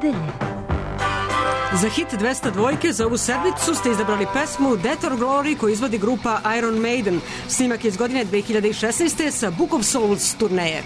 nedelje. Za hit 202 za ovu sedmicu ste izabrali pesmu Death or Glory koju izvodi grupa Iron Maiden. Snimak je iz godine 2016. sa Book of Souls turneje.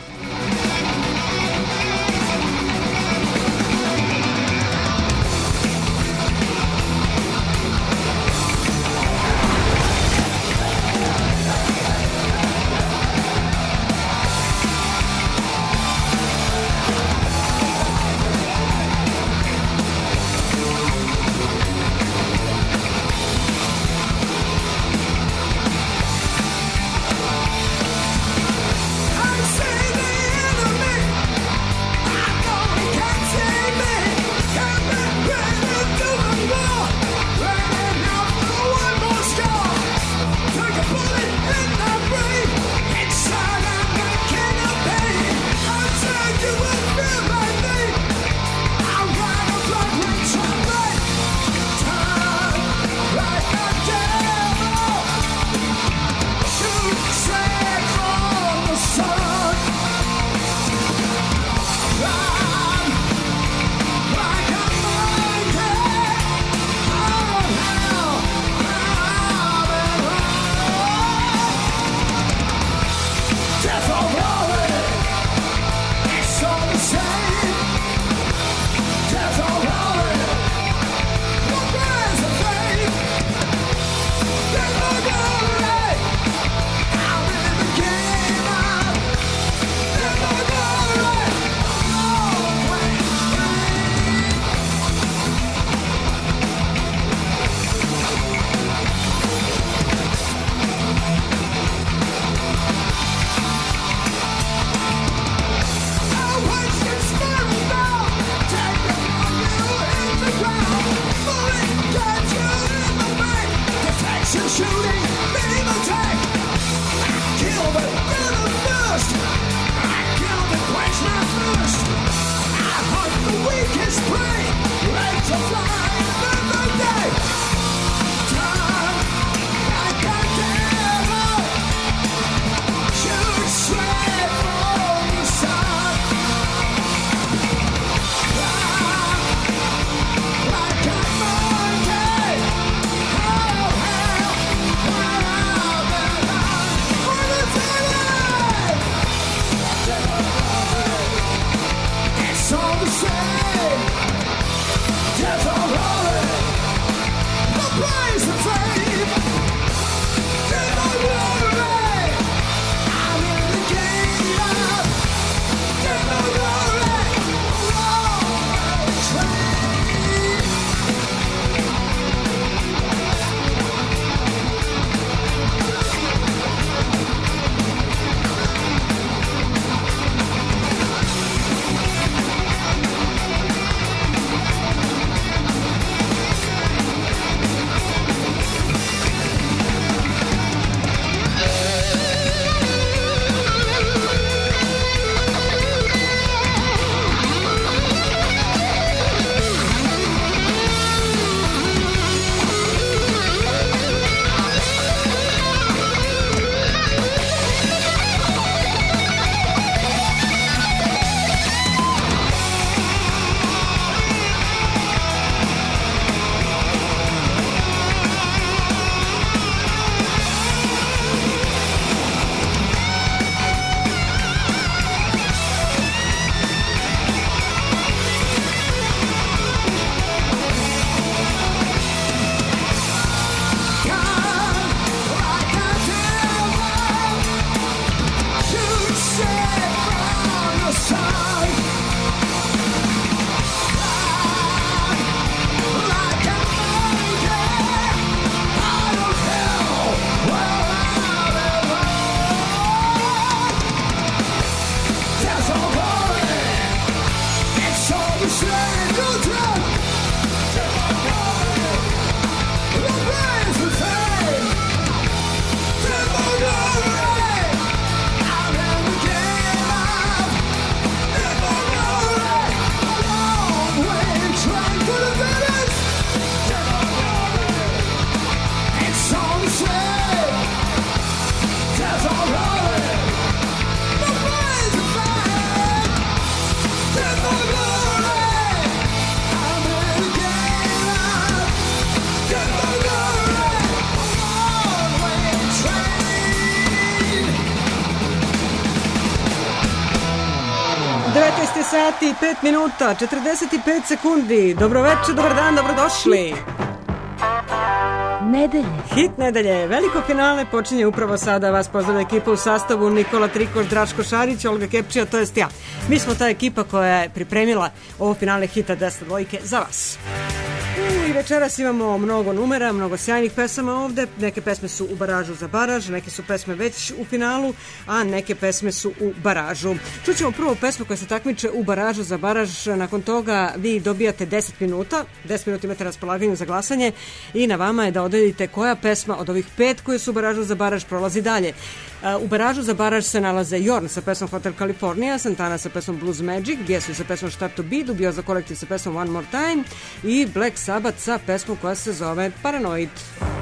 19 sati, 5 minuta, 45 sekundi. Dobroveče, dobar dan, dobrodošli. Nedelje. Hit nedelje. Veliko finale počinje upravo sada. Vas pozdravlja ekipa u sastavu Nikola Trikoš, Draško Šarić, Olga Kepčija, to jest ja. Mi smo ta ekipa koja je pripremila ovo finale Hita 202 za vas. I večeras imamo mnogo numera, mnogo sjajnih pesama ovde. Neke pesme su u baražu za baraž, neke su pesme već u finalu, a neke pesme su u baražu. Čućemo prvo pesmu koja se takmiče u baražu za baraž. Nakon toga vi dobijate 10 minuta. 10 minuta imate na raspolaganju za glasanje i na vama je da odredite koja pesma od ovih 5 koje su u baražu za baraž prolazi dalje. U baražu za baraž se nalaze Jorn sa pesmom Hotel California, Santana sa pesmom Blues Magic, Gesu sa pesmom Start to Be, Dubioza kolektiv sa pesmom One More Time i Black Sabbath sa pesmom koja se zove Paranoid.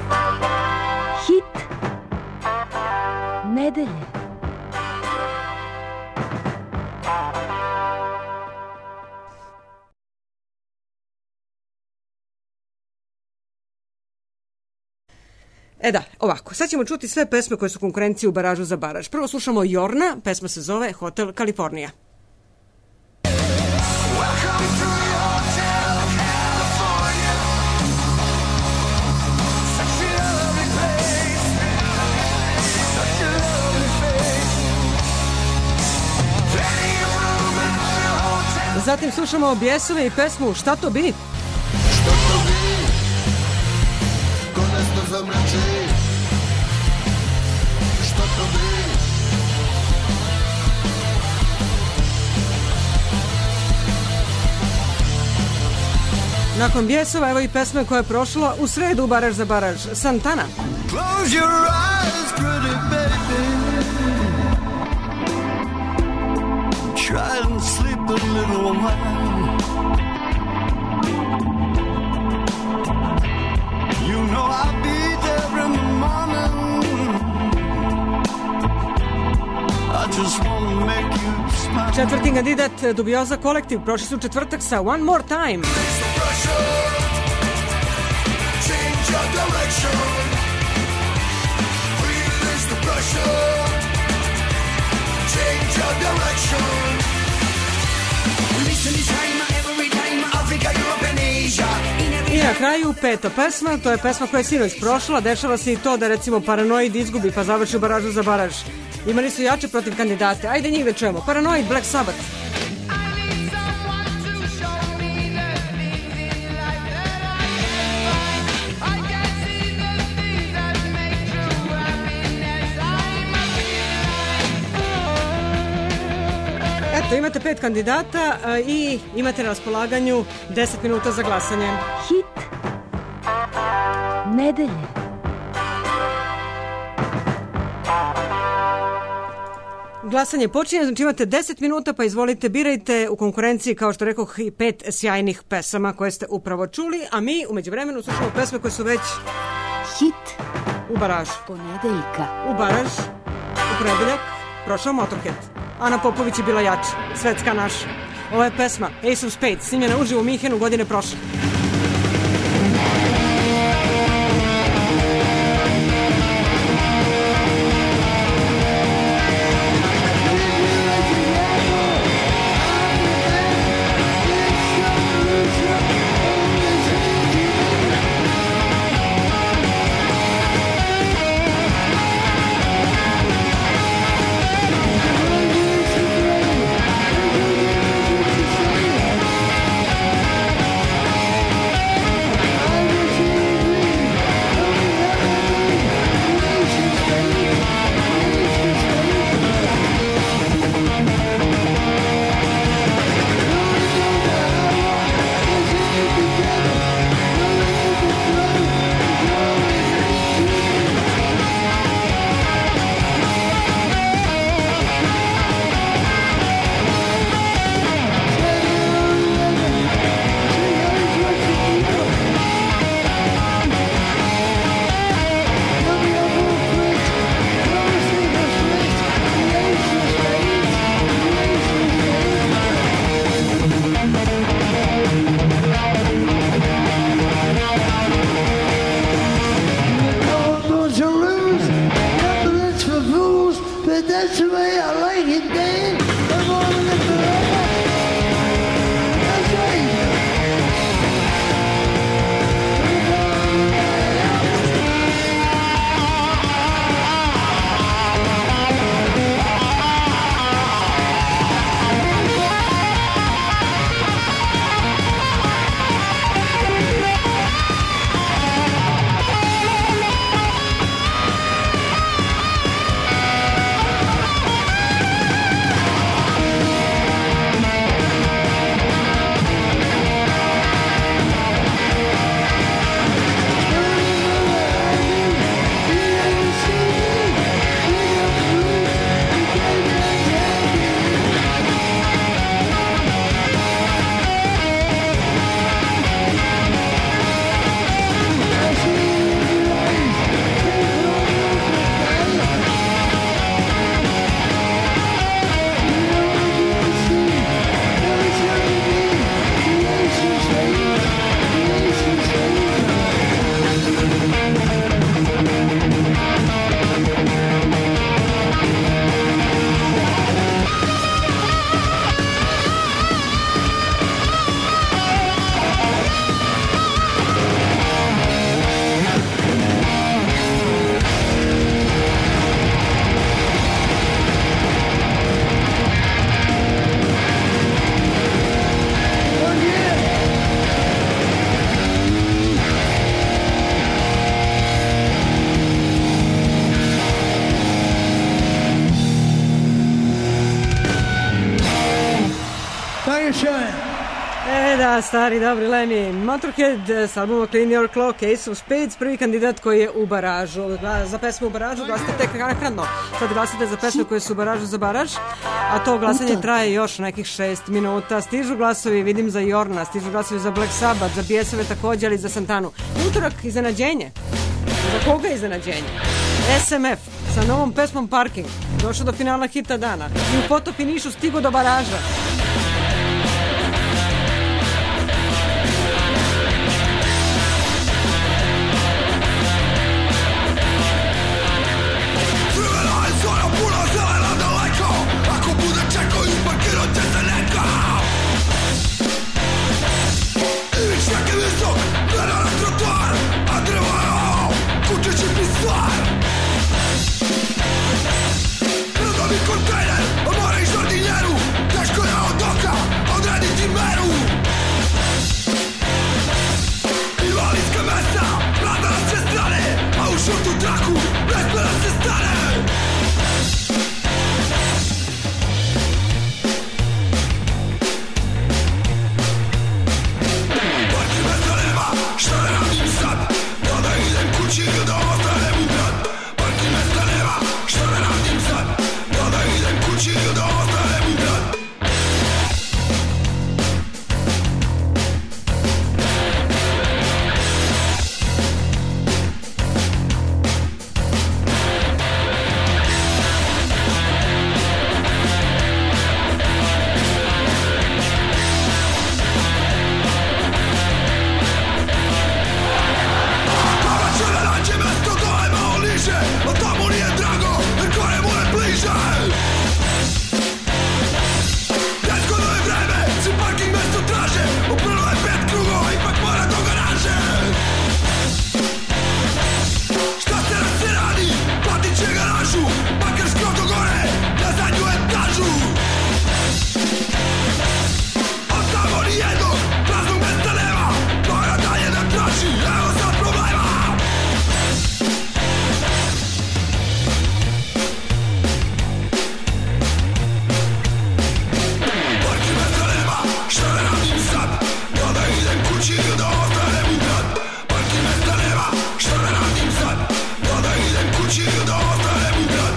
Hit nedelje. Da, ovako, sad ćemo čuti sve pesme koje su konkurencije u baražu za baraž. Prvo slušamo Jorna, pesma se zove Hotel California. Zatim slušamo Bijesove i pesmu Šta to bi? Šta to bi? Ko nešto zamrači? Šta to bi? Nakon Bijesova evo i pesme koja je prošla u sredu u baraž za baraž. Santana. Close your eyes, pretty baby. Try and sleep a little while. You know I'll be there in the morning. I just want to make you smile. Četvrti kandidat Dubioza kolektiv prošli su četvrtak sa One More Time. Change your direction. Release the pressure. Change your direction. Listen this time, every time, Africa, Europe and Asia. I na kraju peta pesma, to je pesma koja je sinoć prošla. Dešava se i to da recimo Paranoid izgubi pa završi u baražu za baraž. Imali su jače protiv kandidate. Ajde njih da čujemo. Paranoid, Black Sabbath. Eto, imate 5 kandidata i imate na raspolaganju 10 minuta za glasanje. Hit nedelje. Glasanje počinje, znači imate 10 minuta, pa izvolite, birajte u konkurenciji, kao što rekoh, i 5 sjajnih pesama koje ste upravo čuli, a mi umeđu vremenu slušamo pesme koje su već Hit u baražu. ponedeljka. U baraž, u ponedeljak, prošao Motorhead. Ana Popović je bila jača, svetska naša. Ovo je pesma Ace of Spades, snimljena uživo u Minhenu godine prošle. Nation. Da, stari, dobri Lemmy. Motorhead s albuma Clean Your Clock, Ace of Spades, prvi kandidat koji je u baražu. Za pesmu u baražu glasite tek naknadno. Sad glasite za pesme koje su u baražu za baraž, a to glasanje traje još nekih 6 minuta. Stižu glasovi, vidim, za Jorna, stižu glasovi za Black Sabbath, za Bijesove također, ali i za Santanu. Utorak, iznenađenje. Za koga je iznenađenje? SMF sa novom pesmom Parking došao do finala hita dana i u fotofinišu stigo do baraža. Container, amore in giardiniero, teško je od oka, odrediti meru. Invalidska mesta, vlada na sve strane, a u šutu traku, ne sme da se stane. Parking mesta nema, šta da radim sad, da idem kući ili da ostanem u grad. Parking mesta nema, šta da radim sad, da idem kući ili da ostanem u grad. Kova će da nađe mesto dole malo niže, a tamo nije drago, jer gore mu je bliže. Nezgodno je vreme, svi parking mesto traže, uprlo je 5 krugova, ipak mora do garaže. Šta se nas se radi, platit će garažu, makar skroz do gore, na zadnju etažu. A tamo nijednog, praznog mesta nema, mora dalje da traži, evo sad problema. Parking mesta nema, šta da radim sad, da idem kući ili da ostanem u grad. Parking mesta nema, šta da radim sad, da idem kući ili da ostanem u grad.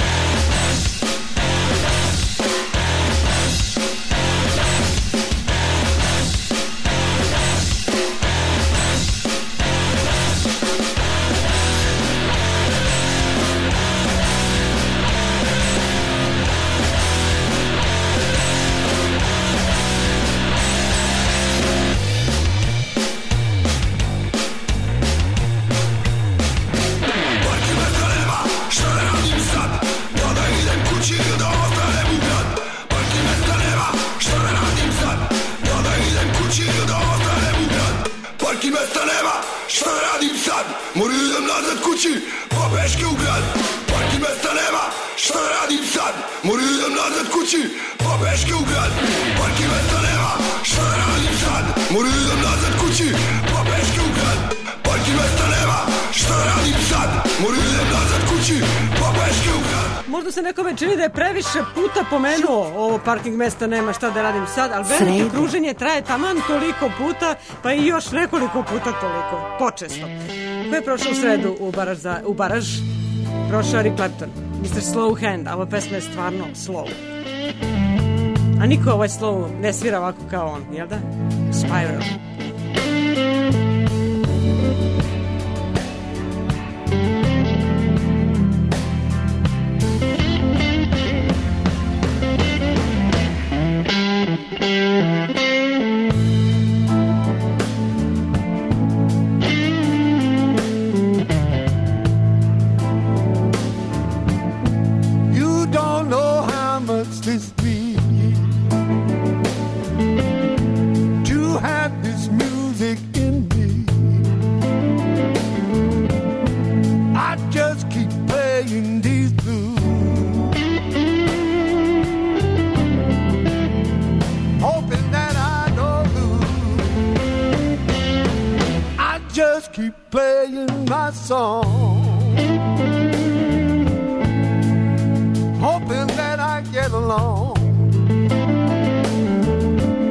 Parking mesta nema, šta da radim sad, da idem kući ili da ostanem u grad. Parking mesta nema, šta da radim sad, da idem kući ili da ostanem u grad. Parking mesta nema, šta da radim sad, moram idem nazad kući, pa peške u grad. Parking mesta nema, šta da radim sad, moram idem nazad kući, pa peške u grad. Parking mesta nema, šta da radim sad, moram idem nazad kući, pa peške u grad. Parking mesta nema, šta da radim sad, moram idem nazad kući, pa peške u grad. Možda se nekome čini da je previše puta pomenuo ovo parking mesta nema šta da radim sad, ali veliko kruženje traje taman toliko puta, pa i još nekoliko puta toliko, počesto. Ko je prošao u sredu u baraž? Prošao Eric Clapton, Mr. Slow Hand, a ova pesma je stvarno slow. A niko ovaj slow ne svira ovako kao on, jel da? Spiral. You don't know how much this means to have this music in me. I just keep playing these blues, hoping that I don't lose. I just keep playing my song, hoping that I get along.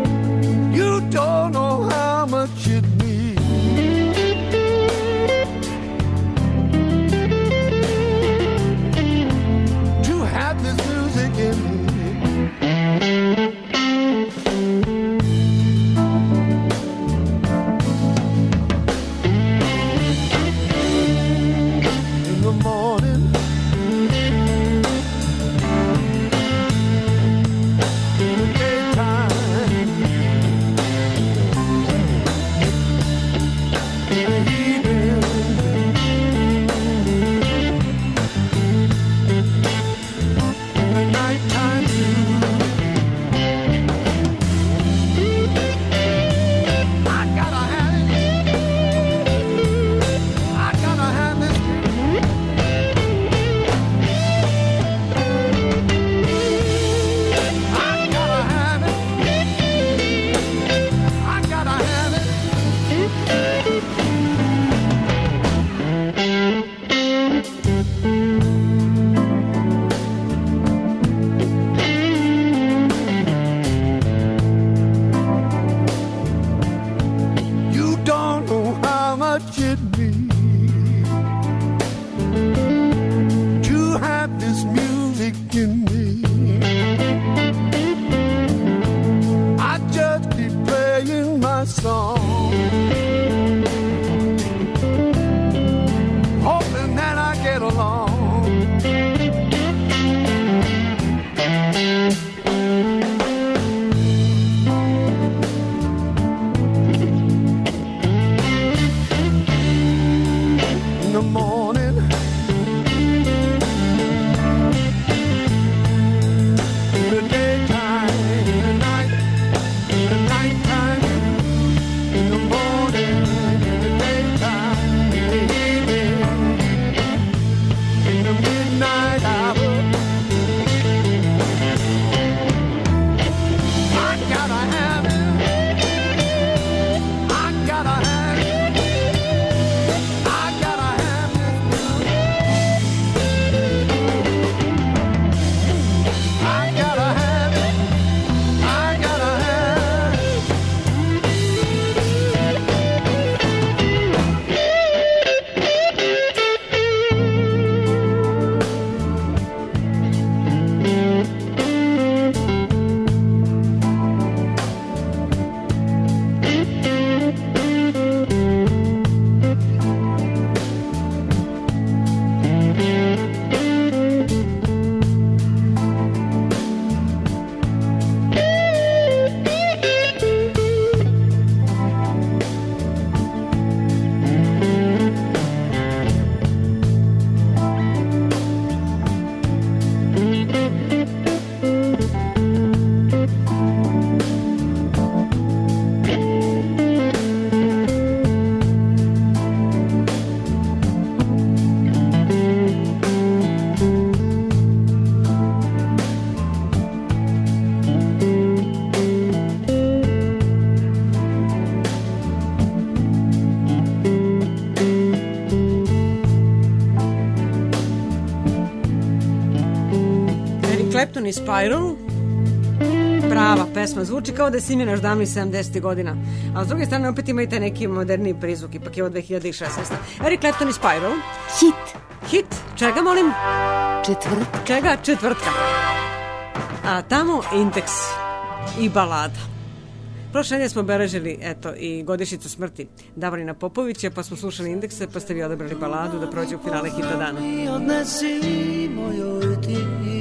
Clapton i Spiral. Prava pesma, zvuči kao da je snimljena davnih 70. godina, a s druge strane opet ima i taj neki moderniji prizvuk, ipak je od 2016. Eric Clapton i Spiral. Hit, čega molim? Četvrtka. Čega? Četvrtka. A tamo Indeks i balada. Prošle nedelje smo obeležili, eto, i godišnjicu smrti Davorina Popovića, pa smo slušali Indekse, pa ste vi odabrali baladu da prođe u finale hita dana. Odnesi mojoj ti,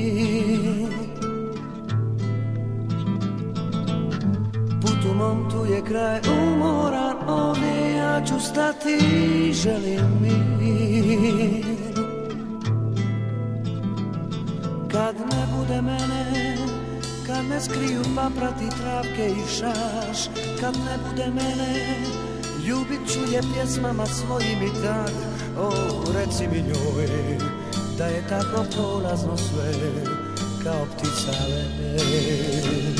put u mom tu je kraj umoran, ovdje ja ću stati, želim mir. Kad ne bude mene, kad me skriju paprati, travke i šaš, kad ne bude mene, ljubit ću je pjesmama svojim i tak. O, reci mi njoj da je tako prolazno sve, kao ptica let.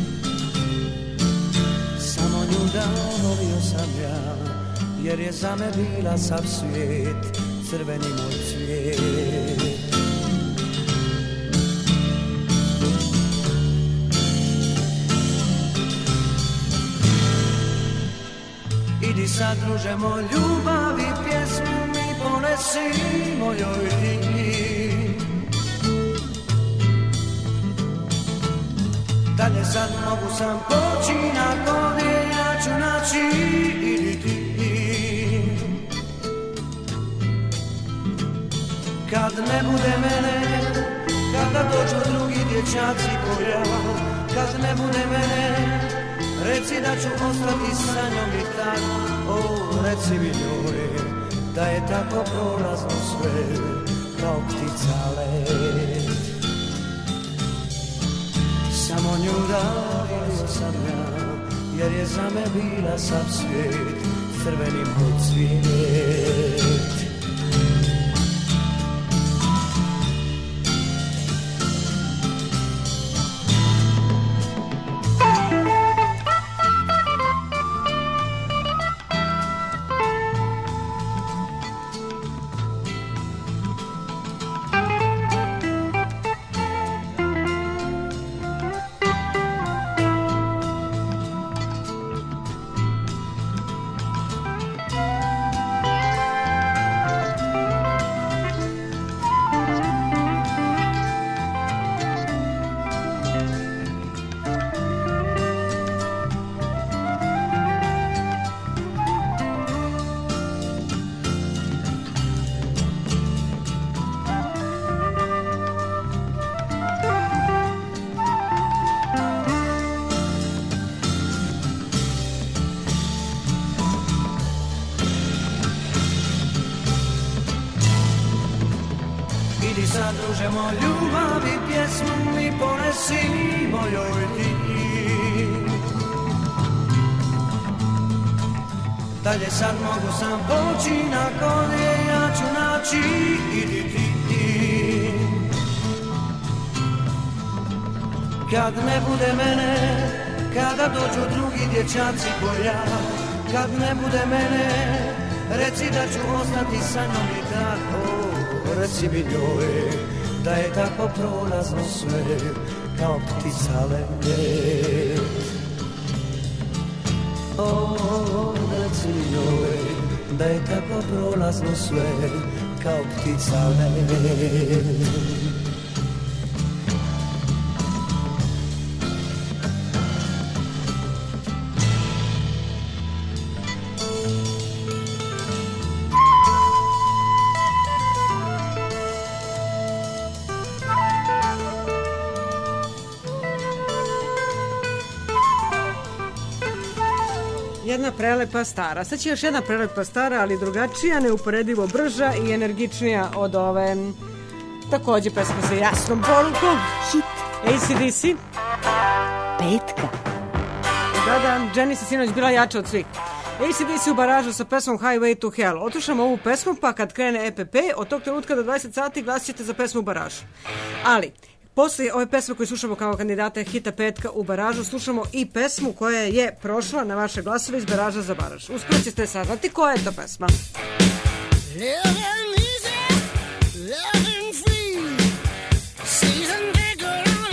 Samo nju da volio sam ja, jer je za me bila sav svijet, crveni moj cvijet. Idi sad, druže moj, ljubavi pjesmu mi ponesi mojoj ti. Dalje sad mogu sam poći, nakon je ja ću naći, idi ti. Kad ne bude mene, kada dođu drugi dječaci ko ja, kad ne bude mene, reci da ću ostati sa njom i tak. O, reci mi njoj da je tako prolazno sve, kao ptica let. Samo nju da volio sam ja, jer je za me bila sav svijet, crveni moj cvijet. Druže moj, ljubavi pjesmu mi ponesi mojoj ti. Dalje sad mogu sam poći, nakon je ja ću naći, idi ti. Kad ne bude mene, kada dođu drugi dječaci ko ja, kad ne bude mene, reci da ću ostati sa njom i tako. Reci mi njoj da je tako prolazno sve, kao ptica let. O, reci mi njoj da je tako prolazno sve, kao ptica let. Jedna prelepa stara. Sad će još jedna prelepa stara, ali drugačija, neuporedivo brža i energičnija od ove takođe pesma sa jasnom porukom. Hit. AC/DC. Petka. Da, Jenny se sinoć bila jača od svih. AC/DC u baražu sa pesmom Highway to Hell. Otušamo ovu pesmu, pa kad krene EPP, od tog trenutka do 20 sati glasit ćete za pesmu u baražu. Ali, posle ove pesme koju slušamo kao kandidate hita petka u baražu, slušamo i pesmu koja je prošla na vaše glasove iz baraža za baraž. Uskoro ćete saznati koja je to pesma. Living easy, living free, season ticket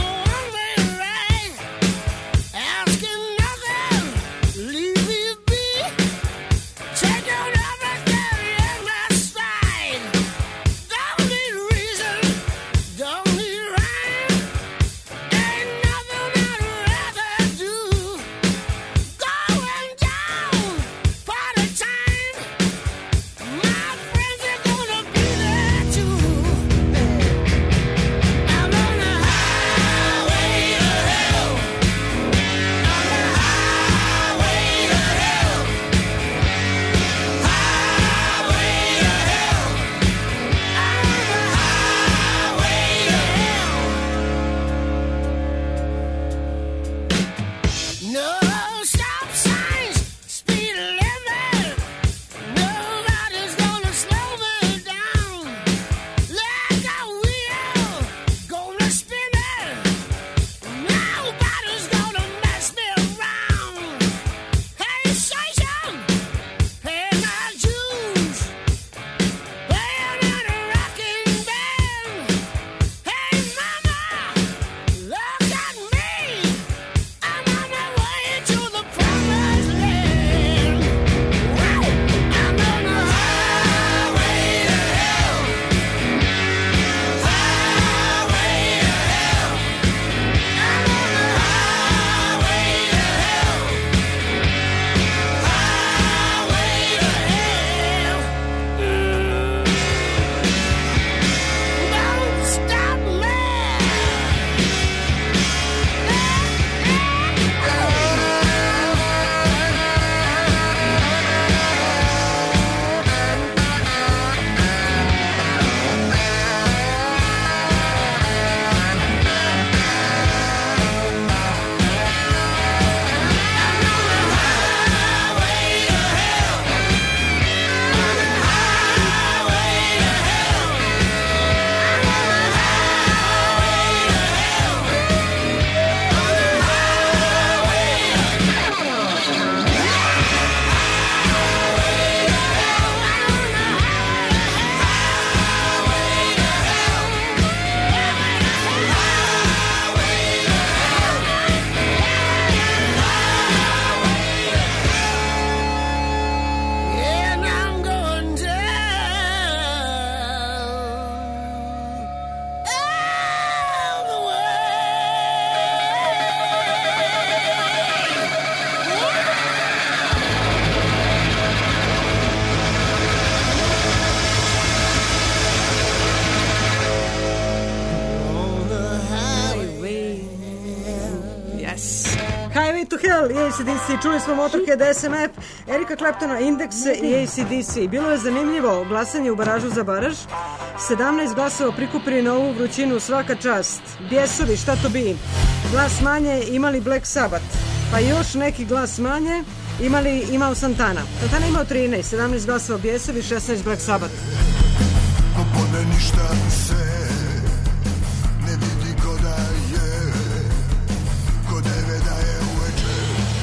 Highway to Hell i AC/DC, čuli smo Motorhead, SMF, Erika Claptona, Index i AC/DC. Bilo je zanimljivo glasanje u baražu za baraž. 17 glasova prikupili na ovu vrućinu, svaka čast. Bjesovi, šta to bi? Glas manje imali Black Sabbath, pa još neki glas manje imao Santana. Santana imao 13, 17 glasova Bjesovi, 16 Black Sabbath. Popodne ništa se ne vidi ko da je, ko 9 da je uveče.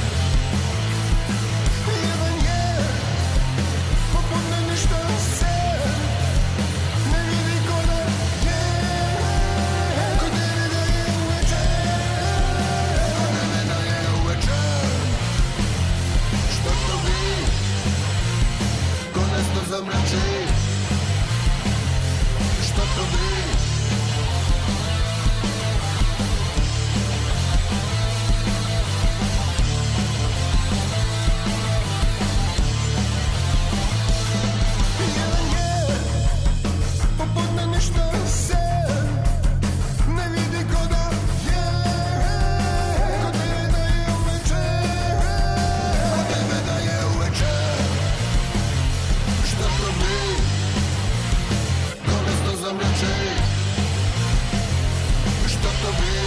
Jedan je, popodne ništa se ne vidi ko da je, ko 9 da je uveče, ko 9 da je uveče. Što to bi, ko nas to zamrači? Što to bi? Jedan je, popodne ništa se ne vidi ko da je, ko 9 da je uveče, ko 9 da je uveče. Što to bi? Zamrači, što to bi?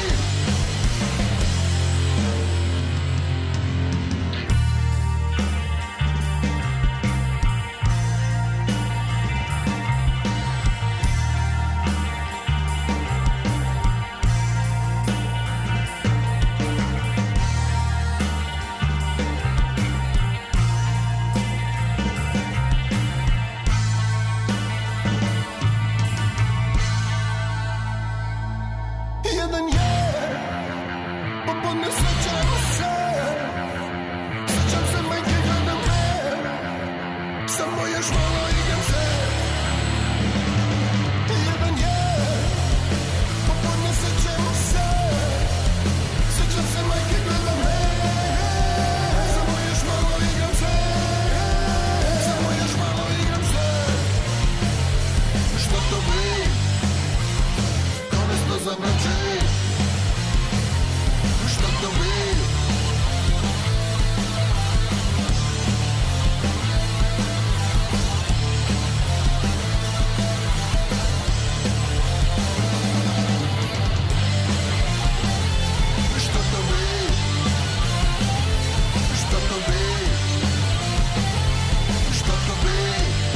Jedan je, popodne sećam se majke gledam te, samo još malo igram se. Jedan je, popodne sećam se majke gledam te, samo još malo igram se, samo još malo igram se. Što to bi? Konačno zamrači. Što to bi? Što to bi? Što to bi? Što to bi?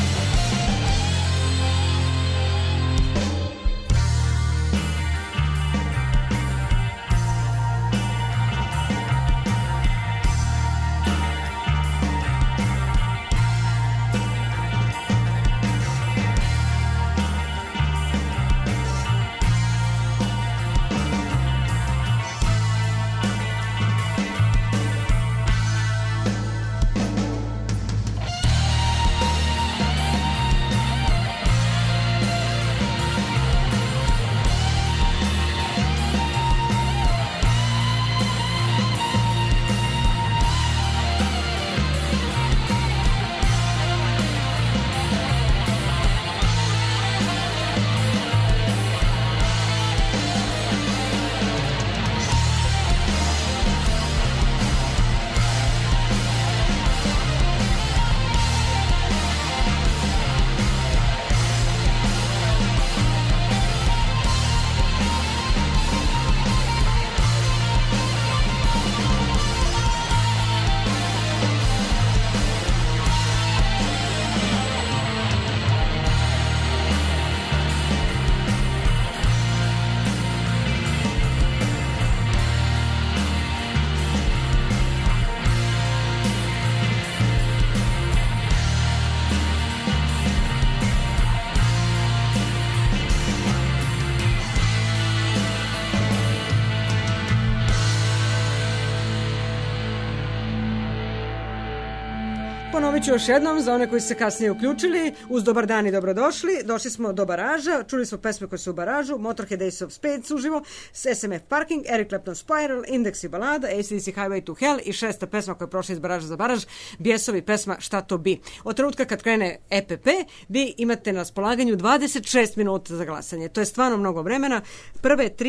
Ponovit ću još jednom za one koji su se kasnije uključili. Uz dobar dan i dobrodošli. Došli smo do baraža, čuli smo pesme koje su u baražu, Motorhead, Ace of Spades uživo, SMF Parking, Eric Clapton Spiral, Index i balada, AC/DC Highway to Hell i 6. pesma koja je prošla iz baraža za baraž, Bjesovi pesma Šta to bi. Od trenutka kad krene EPP, vi imate na raspolaganju 26 minuta za glasanje. To je stvarno mnogo vremena. Prve tri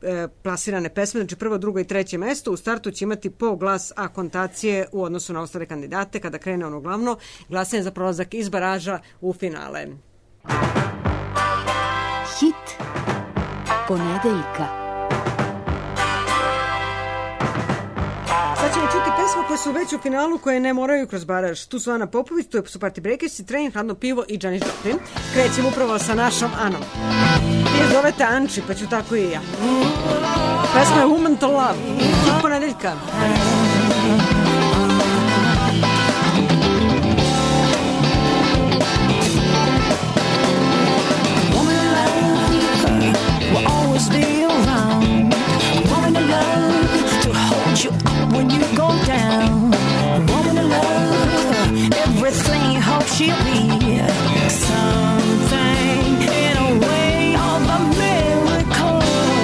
plasirane pesme, znači prvo, drugo i treće mesto. U startu će imati po glas akontacije u odnosu na ostale kandidate kada krene ono glavno glasanje za prolazak iz baraža u finale. Hit ponedeljka. Sad ćemo čuti pesme koje su već u finalu, koje ne moraju kroz baraž. Tu su Ana Popović, tu su Party Breakersi, Train, Hladno pivo i Janis Joplin. Krećemo upravo sa našom Anom. Vi zovete Anči, pa ću tako i ja. Pesma je Woman to Love. Hit ponedeljka. Be around, woman in love to hold you up when you go down. Woman in love, everything hope she'll be something in a way of a miracle.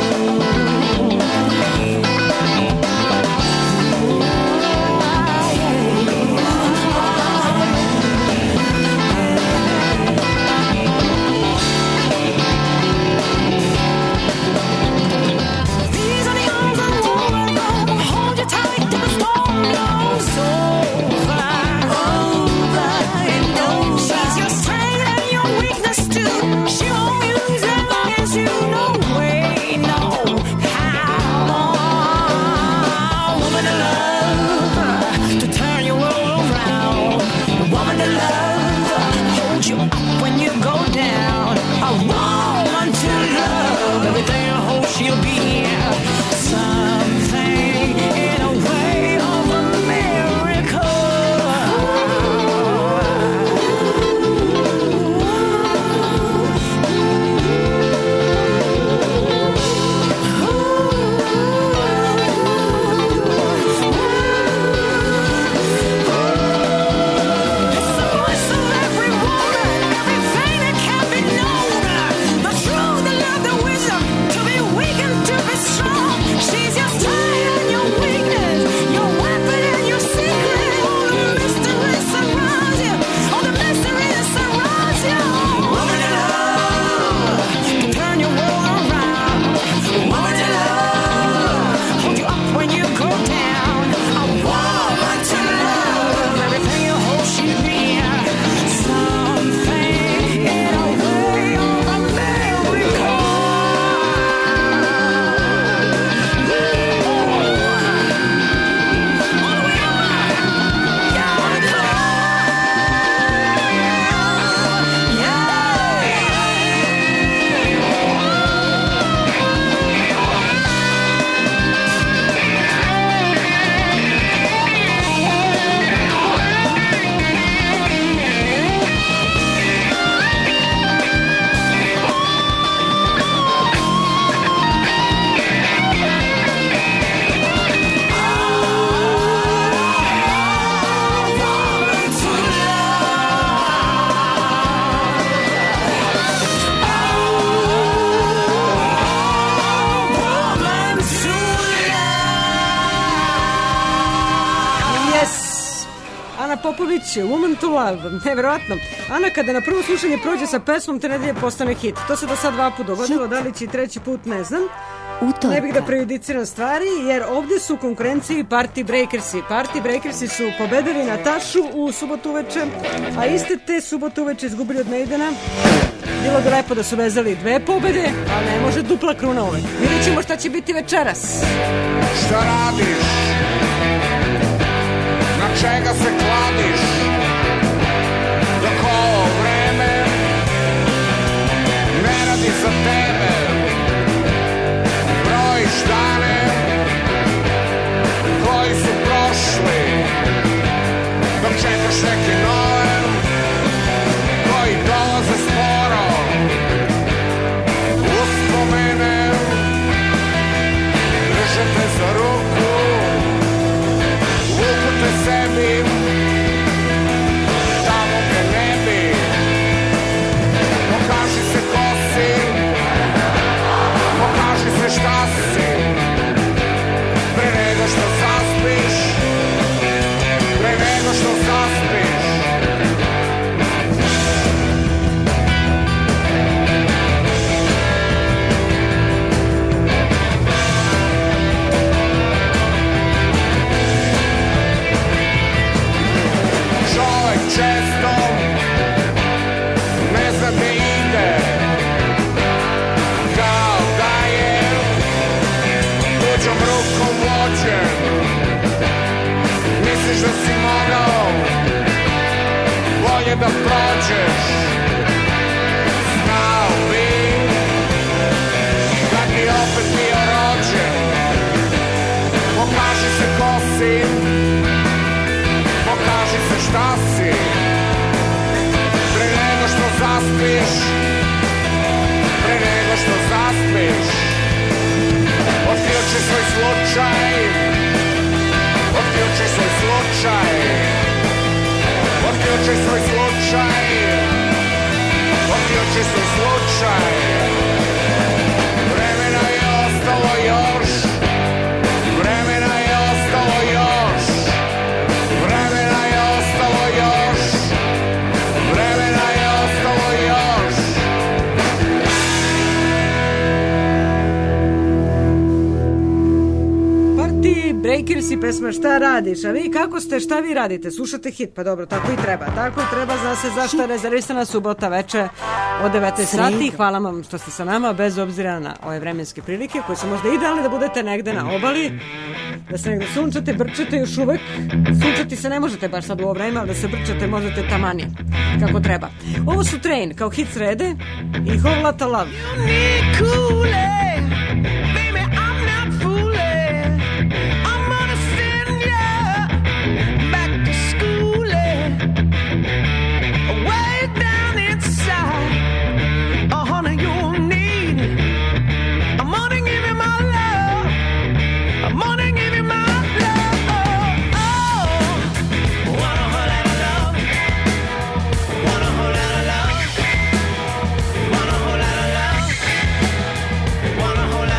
She'll be something in a way of a miracle. It's the voice of every woman, everything that can be known. The truth, the love, the wisdom, to be weak and to be strong. She's your strength and your weakness, your weapon and your secret. All the mystery surrounds you, all the mystery that surrounds you. Woman in love, to turn your world around. Woman in love, hold you up when you go down. A woman to love, everything you hold she'll be something in a way of a miracle. Ana Popović, Woman to Love. Neverovatno. Ana kada na prvo slušanje prođe sa pesmom, te nedelje postane hit. To se do sad 2 puta dogodilo, da li će i treći put ne znam. Utorka. Ne bih da prejudiciram stvari, jer ovdje su u konkurenciji Party Breakersi. Party Breakersi su pobedili Natašu u subotu uveče, a iste te subotu uveče izgubili od Maidena. Bilo bi lepo da su vezali 2 pobede, a ne može dupla kruna uvek. Vidjet ćemo šta će biti večeras. Šta radiš? Na čega se kladiš? Dok ovo vreme ne radi za tebe. Brojiš dane koji su prošli, dok čekaš neke nove koji dolaze sporo. Uspomene drže te za ruku, vuku te sebi da prođeš. Znao bi kad bi opet bio rođen. Pokaži se ko si, pokaži se šta si. Pre nego što zaspiš, pre nego što zaspiš. Otključi svoj slučaj, otključi svoj slučaj, otključi svoj slučaj, otključi svoj slučaj. Vremena je ostalo još, vremena je ostalo još, vremena je ostalo još, vremena je ostalo još. Breakers i pesma Šta radiš? A vi kako ste, šta vi radite? Slušate hit? Pa dobro, tako i treba. Tako i treba, zna se zašto je rezervisana subota veče od 19 sati. Hvala vam što ste sa nama, bez obzira na ove vremenske prilike, koje su možda idealne da budete negde na obali, da se negde sunčate, brčete još uvek. Sunčati se ne možete baš sad u ovo vreme, ali da se brčate možete tamani, kako treba. Ovo su Train, kao hit srede i Whole Lotta Love. Wanna hold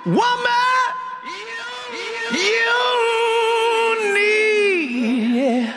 woman you need.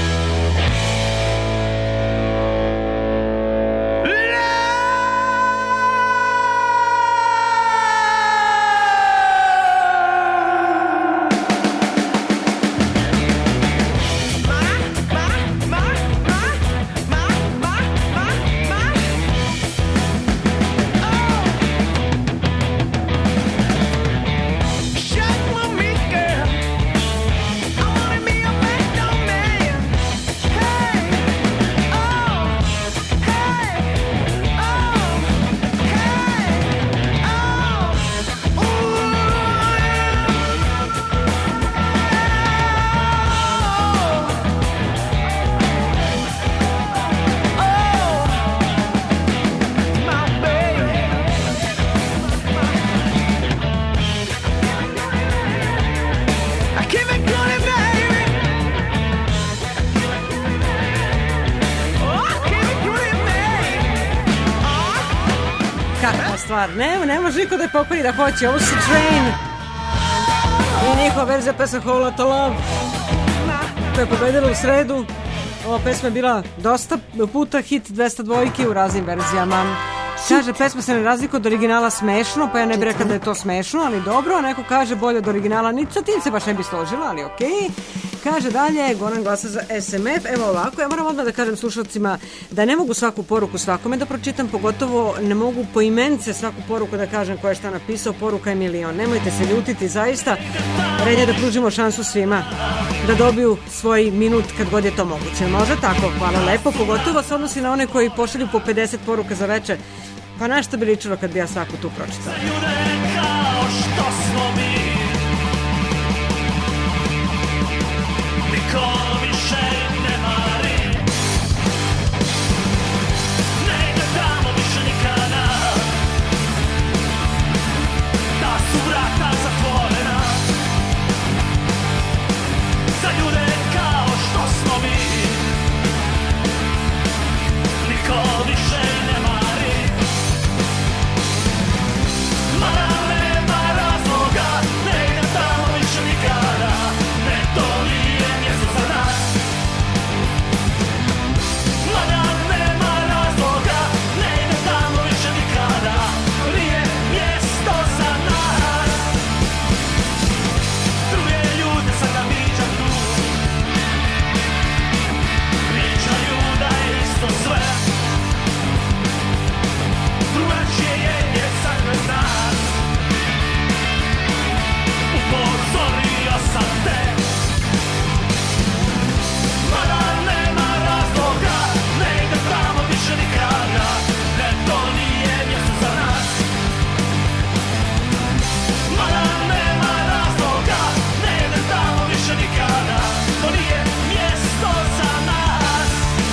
Stvar. Ne može niko da je pokori da hoće. Ovo su Train i njihova verzija pesma Whole Lotta Love koja je pobedila u sredu. Ova pesma je bila dosta puta hit 202 u raznim verzijama. Kaže, pesma se ne razlikuje od originala smešno, pa ja ne bih rekla da je to smešno, ali dobro, a neko kaže bolje od originala, ni sa tim se baš ne bi složila, ali okej. Kaže dalje, Goran glasa za SMF. Evo ovako, ja moram odmah da kažem slušalcima da ne mogu svaku poruku svakome da pročitam, pogotovo ne mogu poimence svaku poruku da kažem ko je šta napisao, poruka je milion. Nemojte se ljutiti, zaista. Red je da pružimo šansu svima da dobiju svoj minut kad god je to moguće. Može tako? Hvala lepo, pogotovo se odnosi na one koji pošalju po 50 poruka za večer. Pa na što bi ličilo kad bi ja svaku tu pročitala? Kao što smo mi, niko više ne mari, ne ide tamo više nikada, da su vrata zatvorena, za ljude kao što smo mi, niko više ne mari. Mada nema razloga, ne idem tamo više nikada, ne, to nije mjesto za nas. Mada nema razloga, ne idem tamo više nikada, nije mjesto za nas. Druge ljude sada viđam tu, pričaju da je isto sve, drugačije je sad bez nas. Upozorio sam te, mada nema razloga, ne idem tamo više nikada, ne, to nije mjesto za nas. Mada nema razloga, ne idem tamo više nikada, to nije mjesto za nas.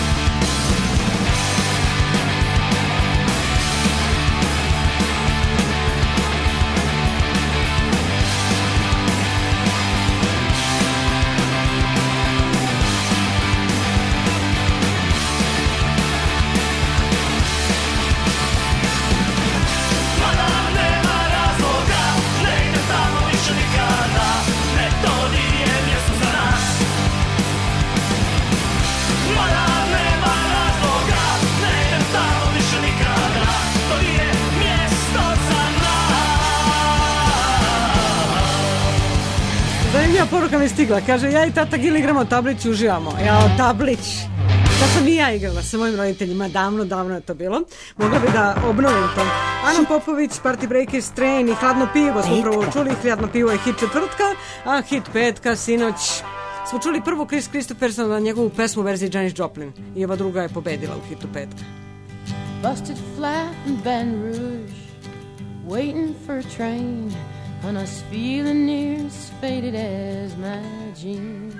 Mada nema razloga, ne idem tamo više nikada, ne, to nije mjesto za nas. Mada nema razloga, ne idem tamo više nikada, to nije mjesto za nas. Zanimljiva poruka mi je stigla. Kaže, ja i tata Gil igramo tablić, uživamo. Ja, tablić. Da sam i ja igrala sa mojim roditeljima, davno je to bilo. Mogla bi da obnovim to. Ana Popović, Party Breakers, Train i Hladno pivo smo upravo čuli. Hladno pivo je hit četvrtka, a hit petka, sinoć smo čuli prvo Chris Christopherson na njegovu pesmu u verziji Janis Joplin. I ova druga je pobedila u hitu petka. Busted flat in Baton Rouge, waiting for a train, and I was feeling near as faded as my jeans.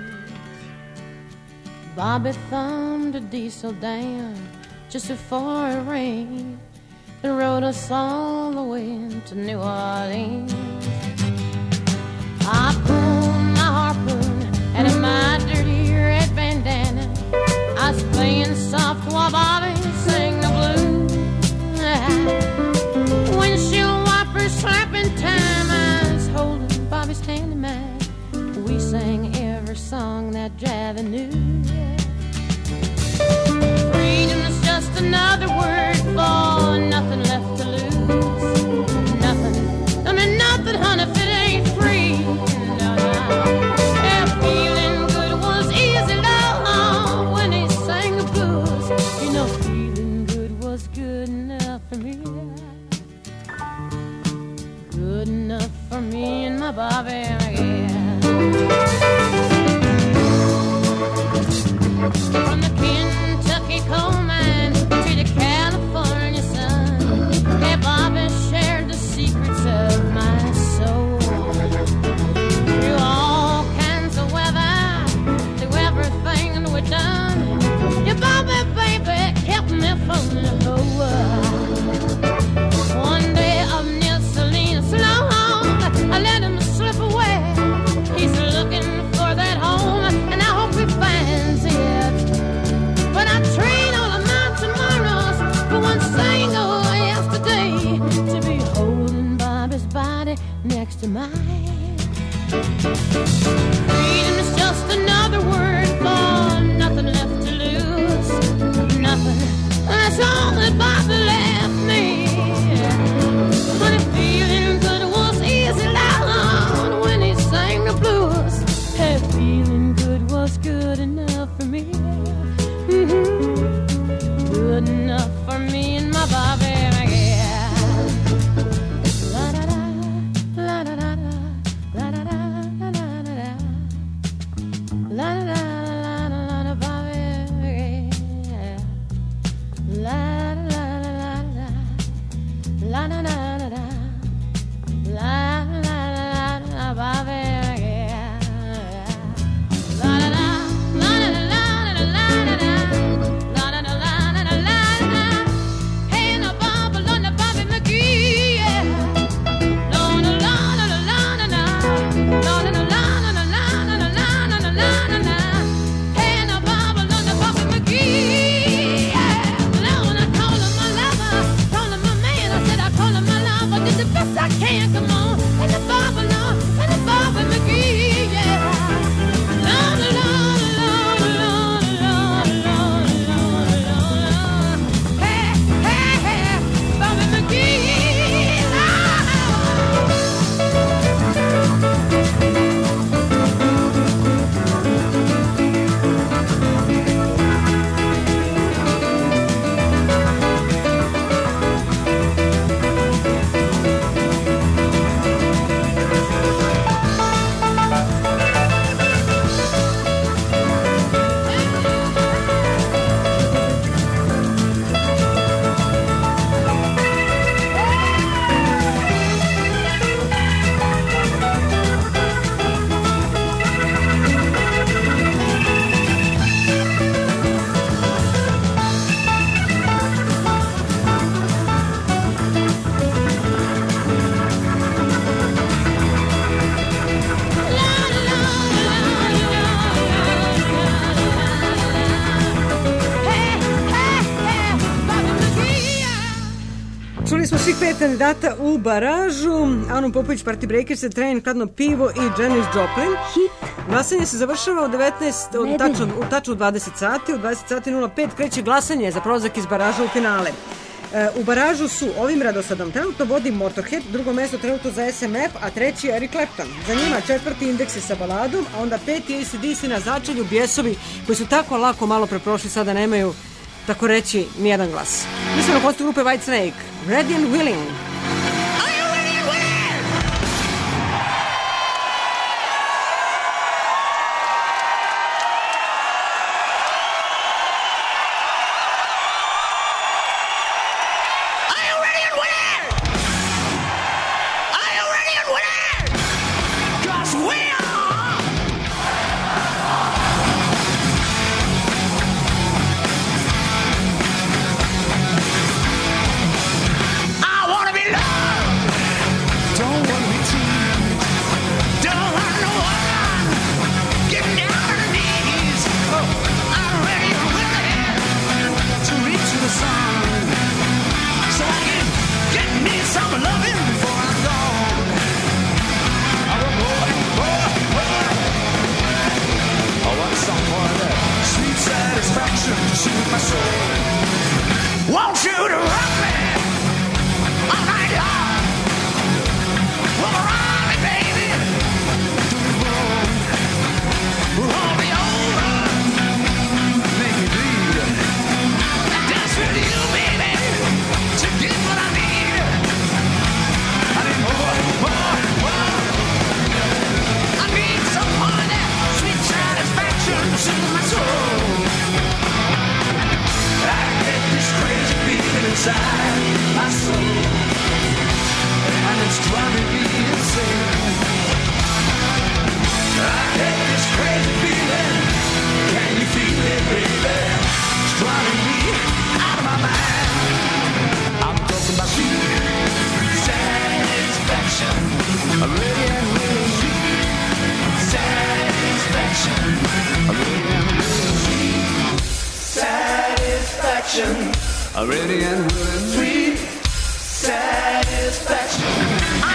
Bobby thumbed a diesel down just before it rained and rode us all the way to New Orleans. I pulled my harpoon out of my dirty red bandana. I was playing soft while Bobby sang the blues. Windshield wipers slapping time. Avenue. Freedom is just another word for nothing left to lose. Nothing, I mean nothing, honey, if it ain't free. No, no. Yeah, feeling good was easy, love, when he sang the blues. You know, feeling good was good enough for me. Good enough for me and my Bobby, yeah. From the Kentucky coal mine to the California sun, yeah, Bobby shared the secrets of my soul. Through all kinds of weather, through everything we've done, yeah, Bobby, baby, kept me from the whole. One day up near Salinas, I let him slip away. He's looking for that home, and I hope he finds it. But I trade all of my tomorrows for one single yesterday, to be holding Bobby's body next to mine. Freedom is just another word for nothing left to lose. Nothing, that's all that Bobby left me. But if feeling good was easy, loud when he sang the blues, hey, feeling good was good enough for me. Good enough for me and my Bobby, yeah. La da da, la da da da, la da da la da da da, la da da la da Bobby, yeah. La da la la la, la da da la da, la la la la Bobby, yeah. La da da, la da da la da la da da. I can't come on, and the Bobby Lord, and the Bobby McGee, yeah. Lord, Lord, Lord, Lord, Lord, Lord, Lord, Lord. Hey, hey, hey, Bobby McGee, Čuli smo svih 5 kandidata u baražu: Anu Popović, Party Breakers, Train, Hladno pivo i Janis Joplin. Hit. Glasanje se završava u 19, tačno u 20 sati. U 20 sati 05 kreće glasanje za prolazak iz baraža u finale. U baražu su ovim radosadom trenutno vodi Motorhead, drugo mesto trenutno za SMF, a treći je Eric Clapton. Za njima četvrti Indeksi sa baladom, a onda peti AC/DC na začelju, Bijesovi, koji su tako lako malo preprošli, sada nemaju, tako reći, nijedan glas. Mi smo na koncu grupe White Snake, Ready and Willing. I wanna be satisfaction. Ready and willing. Sweet satisfaction.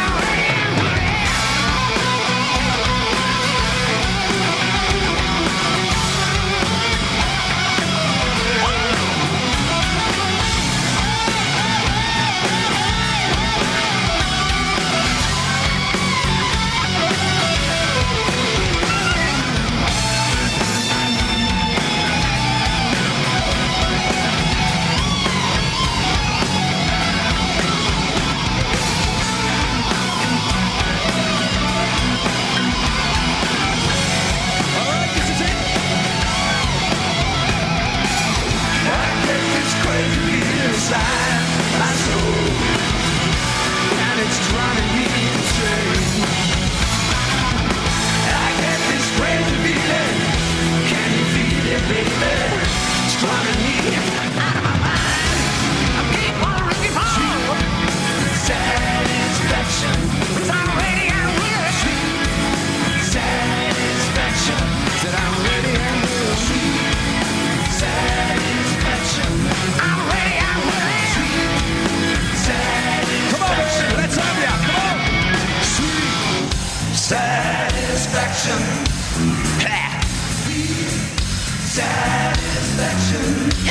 Satisfaction. Satisfaction.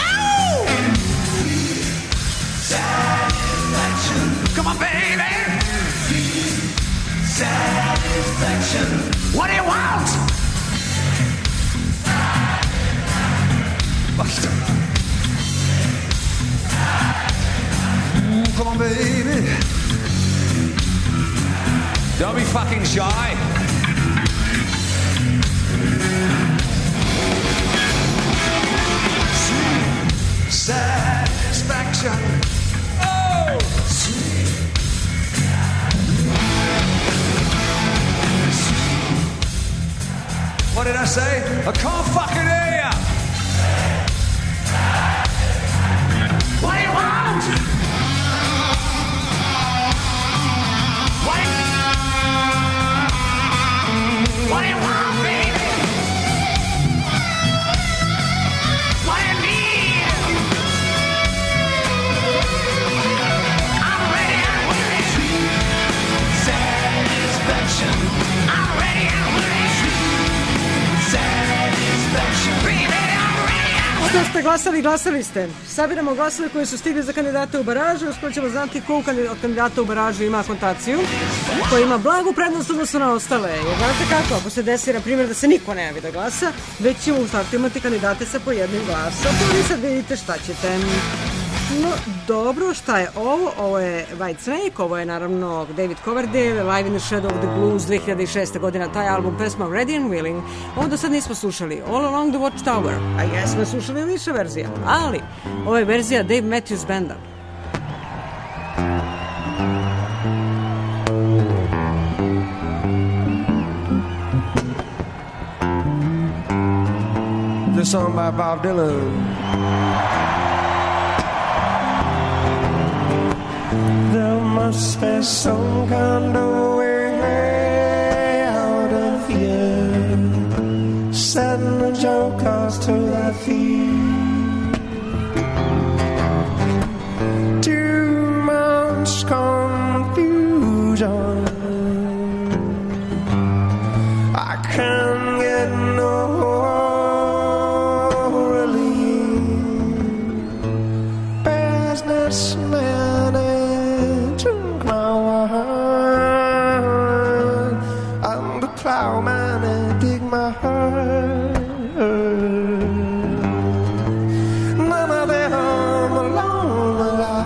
Satisfaction. Come on, baby. Satisfaction. What do you want? Come on, baby. Don't be fucking shy. Satisfaction. Oh, sweet. What did I say? I can't fucking hear ya. What do you want? What do you want, baby? What do you need? I'm ready and willing. Satisfaction. I'm ready and willing. Satisfaction. Baby, I'm ready and willing. Što ste glasali ste. Sabiramo glasove koji su stigli za kandidate u baražu. Uskoro ćemo znati ko od kandidata u baražu ima kontaciju, koji ima blagu prednost odnosno na ostale. Jer znate kako, ako se desi, na primjer, da se niko ne javi da glasa, već ćemo u startu imati kandidate sa po jednim glasom. To vi sad vidite šta ćete. No, dobro, šta je ovo? Ovo je White Snake, ovo je naravno David Coverdale, Live in the Shadow of the Blues, 2006. godina, taj album, pesma Ready and Willing. Ovo do sad nismo slušali, All Along the Watchtower, a jesmo slušali više verzija, ali ovo je verzija Dave Matthews Banda. This song by Bob Dylan. There must be some kind of way out of here, setting the jokers to their feet. Too much confusion, I can't get no relief. Businessman, plowman and dig my heart. None of them alone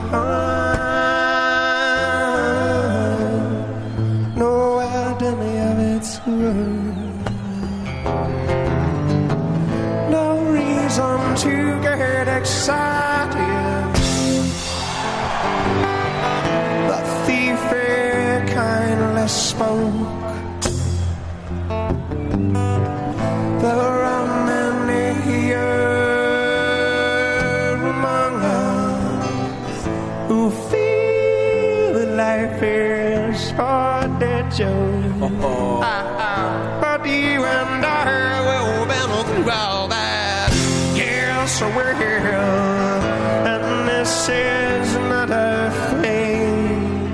alive. Nowhere to any of it's worth. No reason to get excited. The thief kindly spoke. There are many here among us who feel that life is hard to joke. But you and I will been through all that. Yeah, so we're here is not a thing.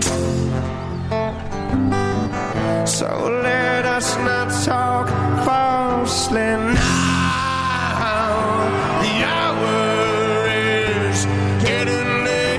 So let us not talk falsely now. The hour is getting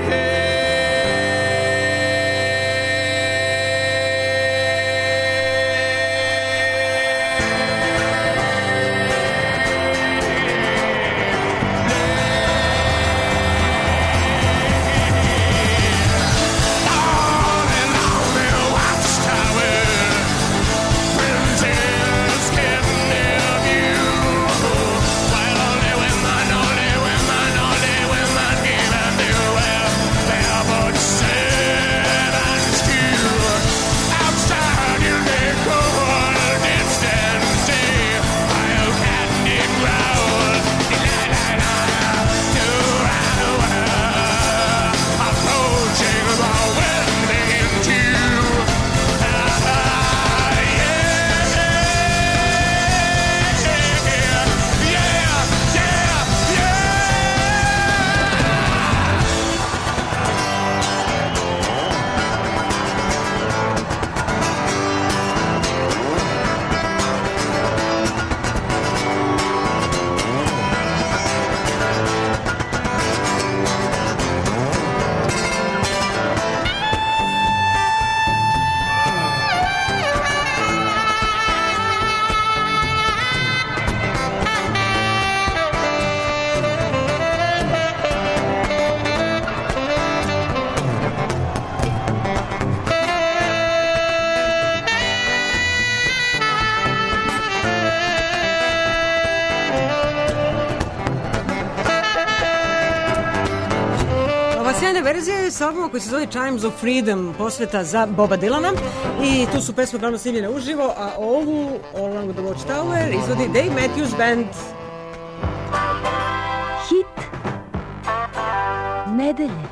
verzija je s albuma koji se zove Chimes of Freedom, posveta za Boba Dylana i tu su pesme glavno snimljene uživo, a ovu All Along the Watchtower izvodi Dave Matthews Band. Hit nedelje.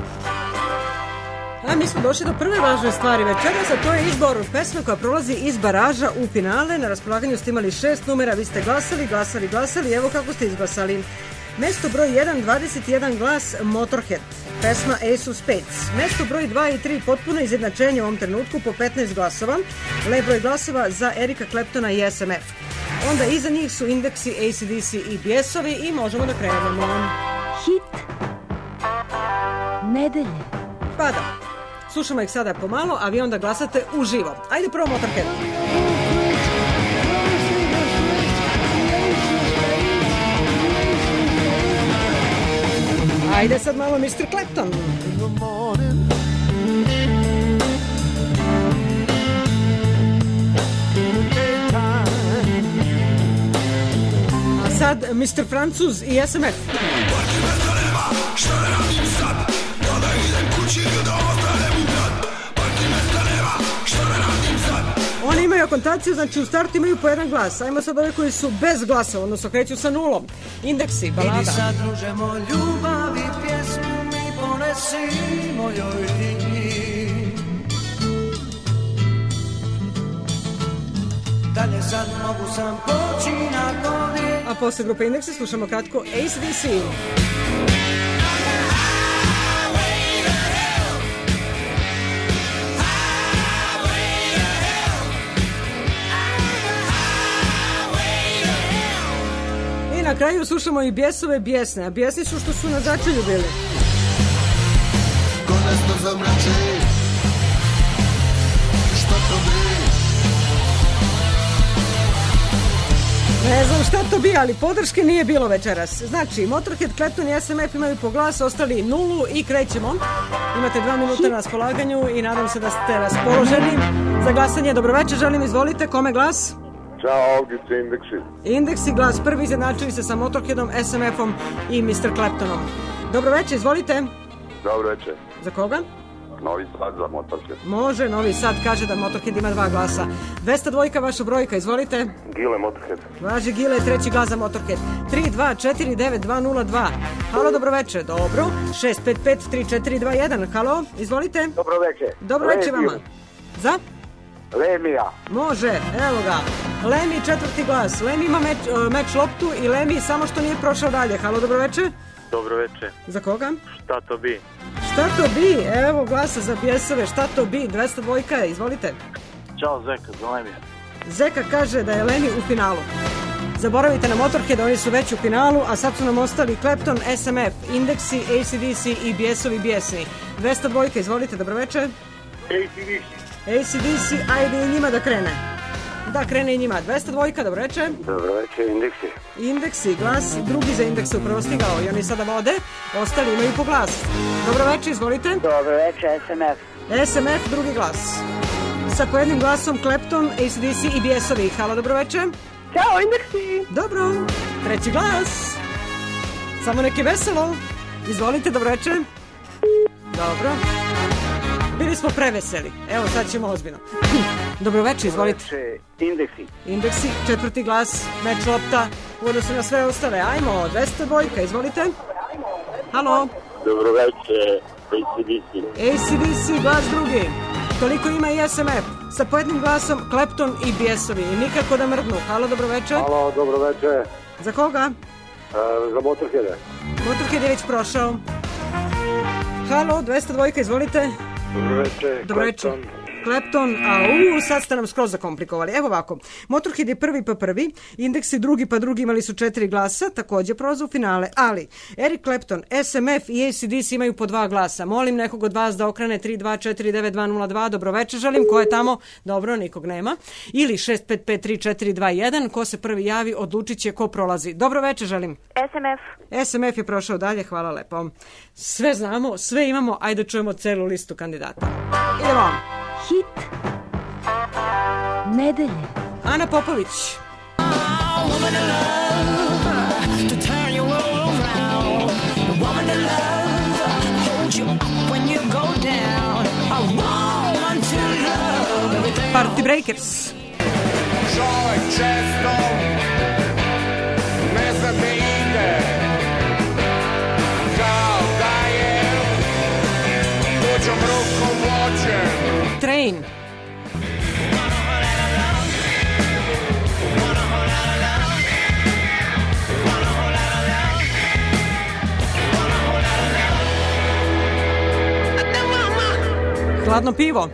A mi smo došli do prve važne stvari večeras, a to je izbor pesme koja prolazi iz baraža u finale. Na raspolaganju ste imali 6 numera, vi ste glasali, evo kako ste izglasali. Mesto broj 1, 21 glas Motorhead, pesma Ace of Spades. Mesto broj 2 i 3 potpuno izjednačenje u ovom trenutku po 15 glasova. Lep broj glasova za Erika Claptona i SMF. Onda iza njih su Indeksi, AC/DC i Bijesovi i možemo da krenemo. Hit nedelje. Pa da, slušamo ih sada pomalo, a vi onda glasate uživo. Ajde prvo Motorhead. Ajde sad malo Mr. Clapton. A sad Mr. Francuz i SMF. Šta ne radim sad? Da idem kući ili da ostanem u grad? Parki mesta nema, šta ne radim sad? Oni imaju akontaciju, znači u startu imaju po jedan glas. Ajmo sad ove koji su bez glasa, odnosno kreću sa nulom. Indeksi, balada. Idi sad družemo ljubavi, pjesmu mi ponesi mojoj ti. Dalje sad mogu sam poći na goni. A posle grupe Indeksi slušamo kratko AC/DC. Na kraju slušamo i Bijesove Bijesne, a Bijesni su što su na začelju bili. Konačno zamrači, šta to bi? Ne znam šta to bi, ali podrške nije bilo večeras. Znači, Motorhead, Clapton i SMF imaju po glas, ostali nulu i krećemo. Imate 2 minuta na raspolaganju i nadam se da ste raspoloženi za glasanje. Dobroveče, želim, izvolite, kome glas? Ćao, ovdje su Indeksi. Indeksi, glas prvi, izjednačili se sa Motorheadom, SMF-om i Mr. Claptonom. Dobro večer, izvolite. Dobro večer. Za koga? Novi Sad za Motorhead. Može, Novi Sad kaže da Motorhead ima 2 glasa. 202, vaša brojka, izvolite. Gile Motorhead. Važi Gile, treći glas za Motorhead. 3249202. Halo, dobro večer. Dobro. 6553421. Halo, izvolite. Dobro večer. Dobro večer vama. Za? Lemija. Može, evo ga. Lemi četvrti glas. Lemi ima meč loptu i Lemi samo što nije prošao dalje. Halo, dobro večer. Dobro veče. Za koga? Šta to bi? Šta to bi? Evo glasa za Bjesove. Šta to bi? 202 je, izvolite. Ćao Zeka, za Lemija. Zeka kaže da je Lemi u finalu. Zaboravite na Motorhead, oni su već u finalu, a sad su nam ostali Clapton, SMF, Indeksi, AC/DC i Bjesovi Bjesni. 202, izvolite, dobroveče. AC/DC. AC/DC, ajde i njima da krene. Da, krene i njima. 202, dobroveče. Dobroveče, Indeksi. Indeksi, glas, drugi za Indekse upravo stigao i oni sada vode, ostali imaju po glas. Dobroveče, izvolite. Dobroveče, SMF. SMF, drugi glas. Sa po jednim glasom Clapton, AC/DC i Bjesovi. Halo, dobroveče. Ćao, Indeksi. Dobro, treći glas. Samo neki veselo. Izvolite, dobroveče. Dobro. Bili smo preveseli. Evo, sad ćemo ozbiljno. Dobroveče, izvolite. Dobroveče, Indeksi. Indeksi, četvrti glas, meč lopta, u odnosu na sve ostale. Ajmo, 202, izvolite. Halo. Dobroveče, AC/DC. AC/DC, glas drugi. Toliko ima i SMF. Sa pojednim glasom Clapton i Bjesovi. I nikako da mrdnu. Halo, dobroveče. Halo, dobroveče. Za koga? Za Motorheade. Motorhead je već prošao. Halo, 202, izvolite. Dobroveče, Dobroveče. Clapton, sad ste nam skroz zakomplikovali. Evo ovako, Motorhead je prvi pa prvi, Indeksi drugi pa drugi, imali su 4 glasa, također prolaze u finale, ali Eric Clapton, SMF i AC/DC imaju po 2 glasa. Molim nekog od vas da okrene 3249202, dobroveče želim, ko je tamo? Dobro, nikog nema. Ili 65534221, ko se prvi javi, odlučit će ko prolazi. Dobroveče želim. SMF je prošao dalje, hvala lepo. Sve znamo, sve imamo, ajde čujemo celu listu kandidata. Idemo. Hit nedelje. Ana Popović. Party Breakers. Čovek često ne zna da ide kao da je tuđom rukom vođen. Train. Hladno pivo.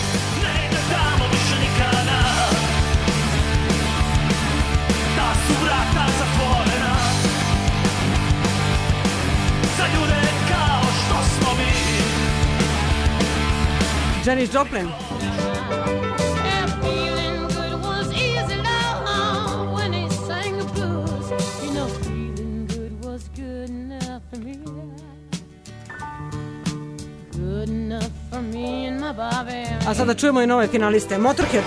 Janis Joplin. A sada čujemo i nove finaliste. Motorhead.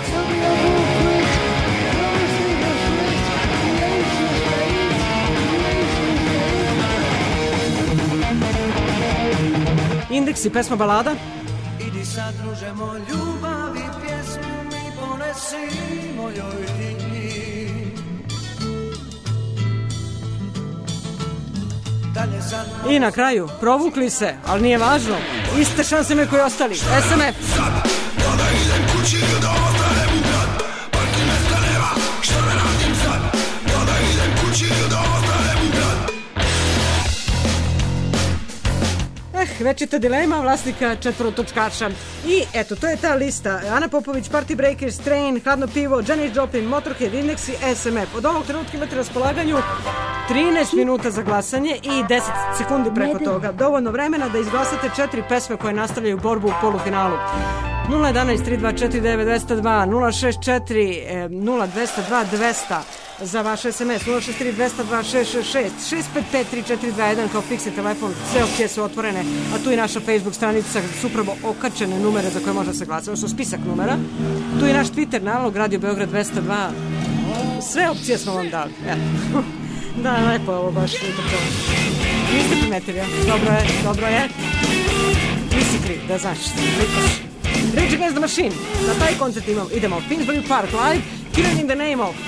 Indeksi, pesma balada. Idi sad, druže moj, ljubavi pjesmu mi ponesi mojoj ti. Dalje sad... I na kraju, provukli se, ali nije važno. Iste šanse me koji ostali. SMF. Kada idem kući da ostanem u grad, parki mesta nema, šta da radim sad? Kada idem kući da ostanem u grad. Večita dilema vlasnika četvorotočkaša. I eto, to je ta lista. Ana Popović, Party Breakers, Train, Hladno pivo, Janis Joplin, Motorhead, Indeksi, SMF. Od ovog trenutka imate na raspolaganju 13 minuta za glasanje i 10 sekundi preko toga. Dovoljno vremena da izglasate 4 pesme koje nastavljaju borbu u polufinalu. 011 324 9202 064 0202 200 za vaš SMS, 063 202 666 655 3421 kao fiksni telefon. Sve opcije su otvorene, a tu i naša Facebook stranica su upravo okačene numere za koje može se glasati. Ovo su spisak numera. Tu i naš Twitter nalog Radio Beograd 202. Sve opcije smo vam dali. Da, lepo je ovo baš. Niste primetili, ja? Dobro je. Nisi kriv, da znaš. Rage Against the Machine. Na taj koncert idemo. Finsbury Park live, Killing in the Name of.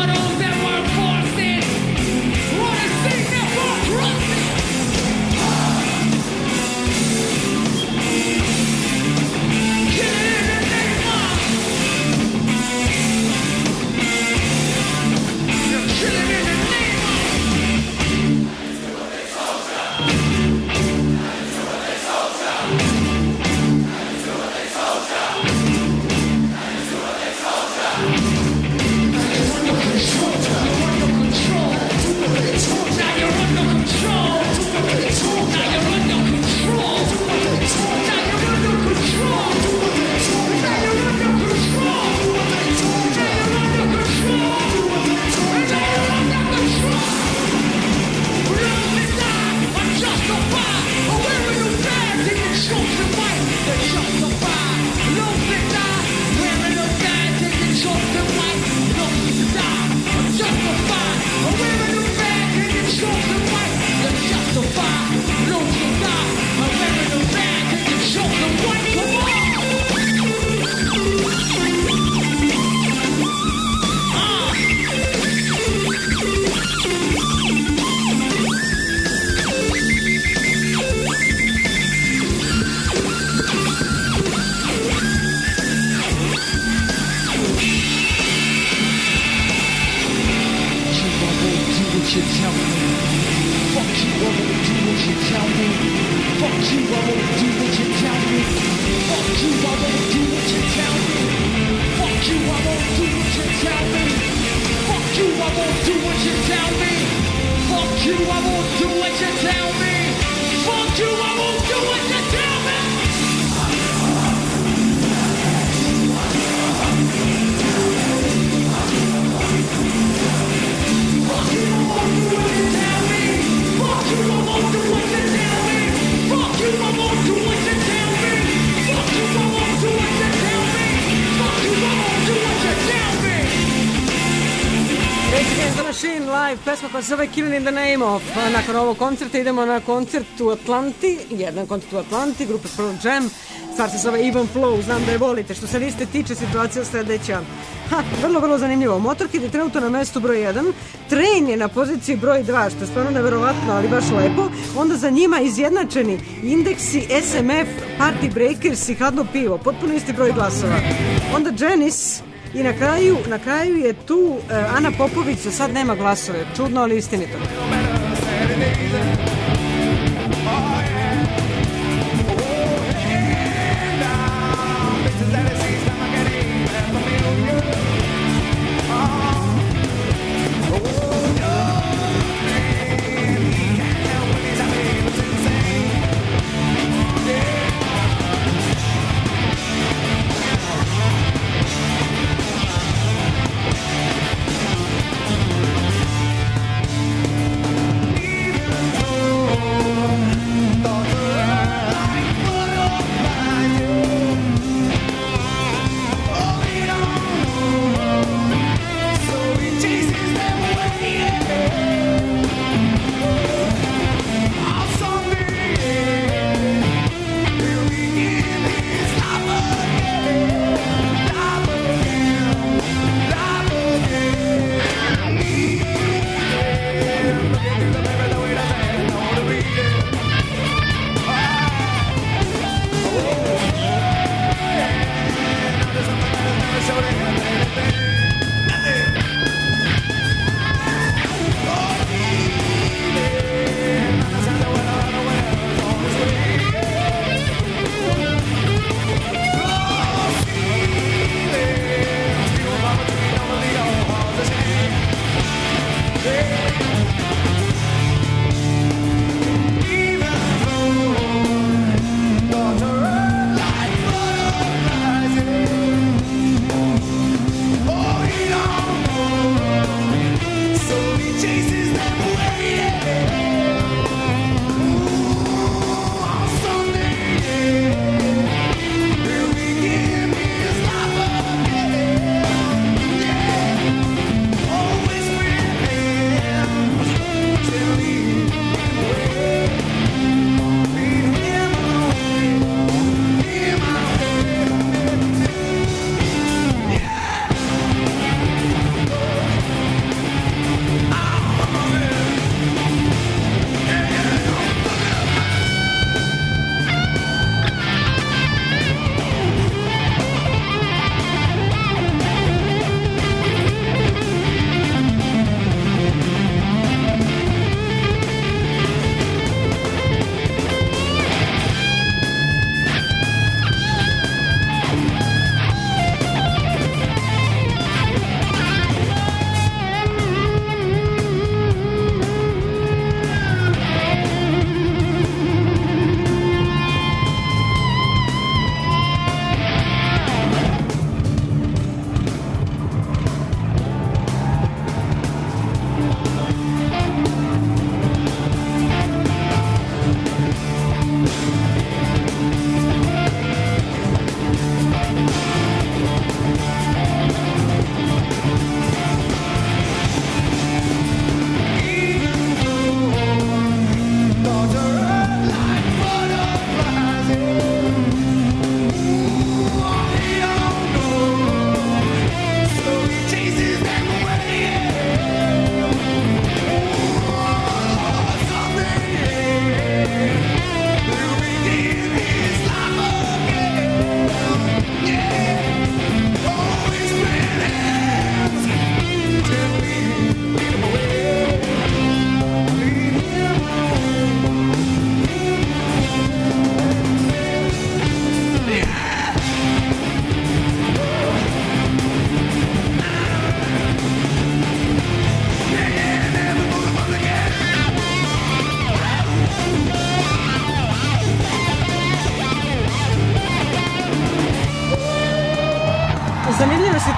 those that were forced in. Wanna see them more crossing. Kill it in the name of. You're killing in the name of. Pesma koja se zove Killing in the Name of. Nakon ovog koncerta idemo na koncert u Atlanti, jedan koncert u Atlanti, grupe Pearl Jam, stvar se zove Even Flow, znam da je volite. Što se liste tiče, situacija sledeća. Vrlo zanimljivo. Motorkid je trenutno na mestu broj 1, Train je na poziciji broj 2, što je stvarno neverovatno, ali baš lepo. Onda za njima izjednačeni Indeksi, SMF, Party Breakers i Hladno pivo, potpuno isti broj glasova. Onda Janis. I na kraju je tu Ana Popović, za sad nema glasove. Čudno, ali istinito. The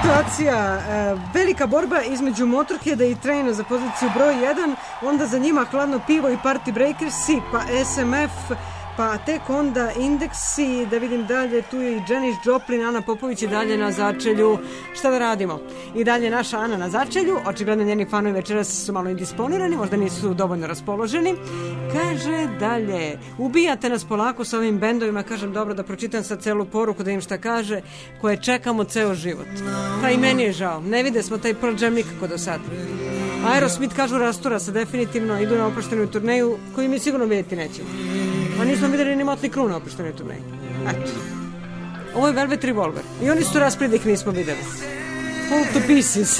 situacija, velika borba između Motorheada i Traina za poziciju broj 1, onda za njima Hladno pivo i Party Breakersi, pa SMF, pa tek onda Indeksi, da vidim dalje, tu je i Janis Joplin, Ana Popović i dalje na začelju. Šta da radimo? I dalje naša Ana na začelju, očigledno njeni fanovi večeras su malo indisponirani, možda nisu dovoljno raspoloženi. Kaže dalje, ubijate nas polako sa ovim bendovima, kažem dobro da pročitam sad celu poruku da im šta kaže, koje čekamo ceo život. Pa i meni je žao, ne vide smo taj Pearl Jam nikako do sad. Aerosmith kažu rastura se definitivno, idu na oproštenu turneju koju mi sigurno vidjeti nećemo. A nismo vidjeli ni Motley Crue na oproštenoj turneji. Eto. Ovo je Velvet Revolver. I oni su raspred da ih nismo vidjeli. Fall to pieces.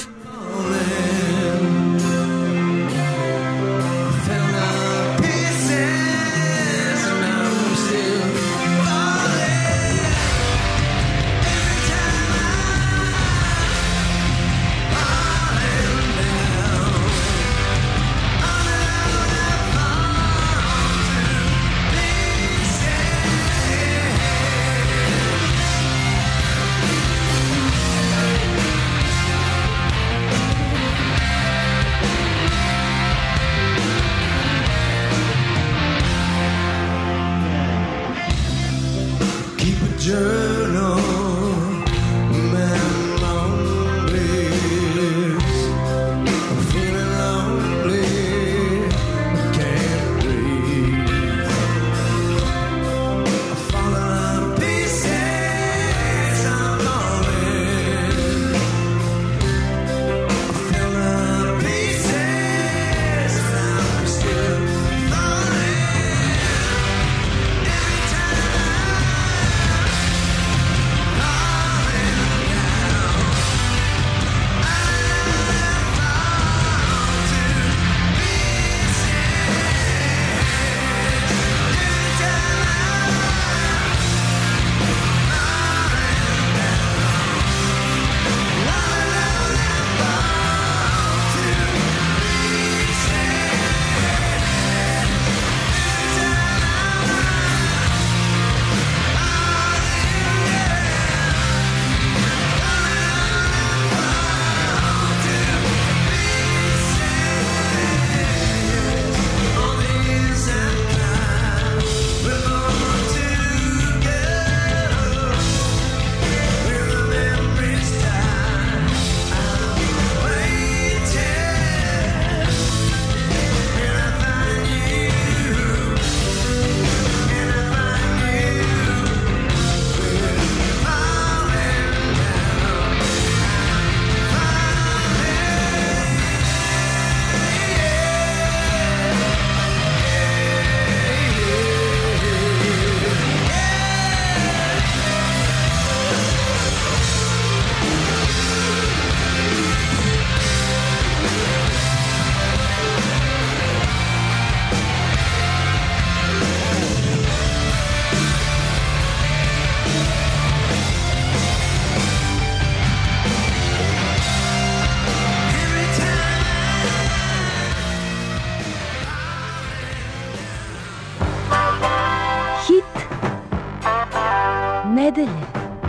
nedelje.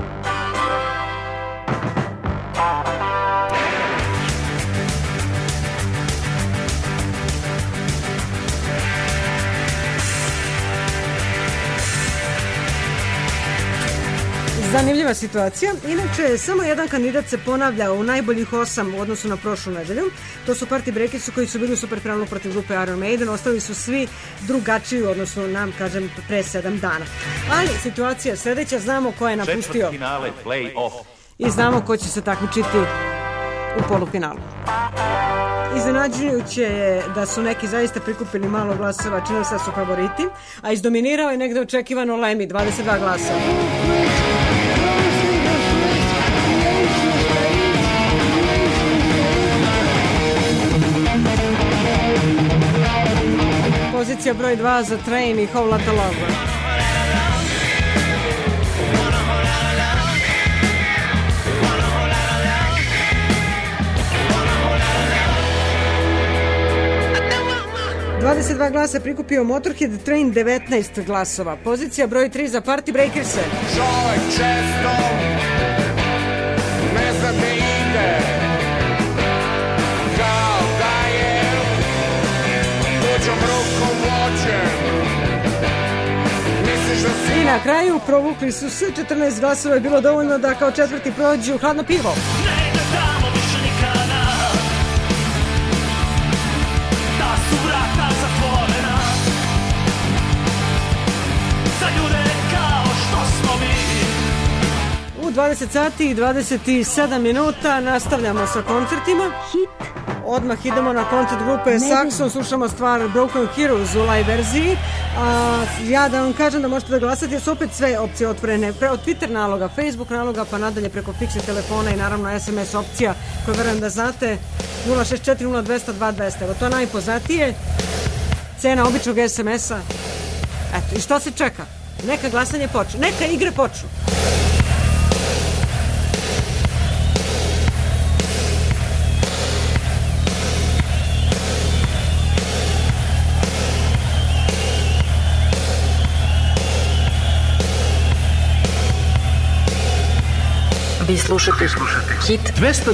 Zanimljiva situacija. Inače, samo jedan kandidat se ponavlja u najboljih 8 u odnosu na prošlu nedelju. To su Party Breakersi koji su bili u superfinalu protiv grupe Iron Maiden. Ostali su svi drugačiji u odnosu na, kažem, pre 7 dana. Ali situacija je sledeća. Znamo ko je napustio. Četvrtfinale, play-off. I znamo ko će se takmičiti u polufinalu. Iznenađujuće je da su neki zaista prikupili malo glasova, čini se da su favoriti, a izdominirao je negde očekivano Lemmy, 22 glasa. Pozicija broj 2 za Train i Whole Lotta Love. ...22 glasa prikupio Motorhead, Train 19 glasova. Pozicija broj 3 za Party Breakers. Čovek često ne zna da što si I na kraju provukli su se 14 glasova je bilo dovoljno da kao četvrti prođu Hladno pivo. Ne ide tamo više nikada, da su vrata zatvorena za ljude kao što smo mi. U 20 sati i 27 minuta nastavljamo sa koncertima. Hit. Odmah idemo na koncert grupe Saxon, slušamo stvar Broken Heroes u live verziji. Ja da vam kažem da možete da glasate, jer su opet sve opcije otvorene. Od Twitter naloga, Facebook naloga, pa nadalje preko fiksnih telefona i naravno SMS opcija koju verujem da znate 064 0200 2200. Evo to je najpoznatije. Cena običnog SMS-a. Eto, i što se čeka? Neka glasanje počne, neka igre počnu. Vi slušate Hit 202.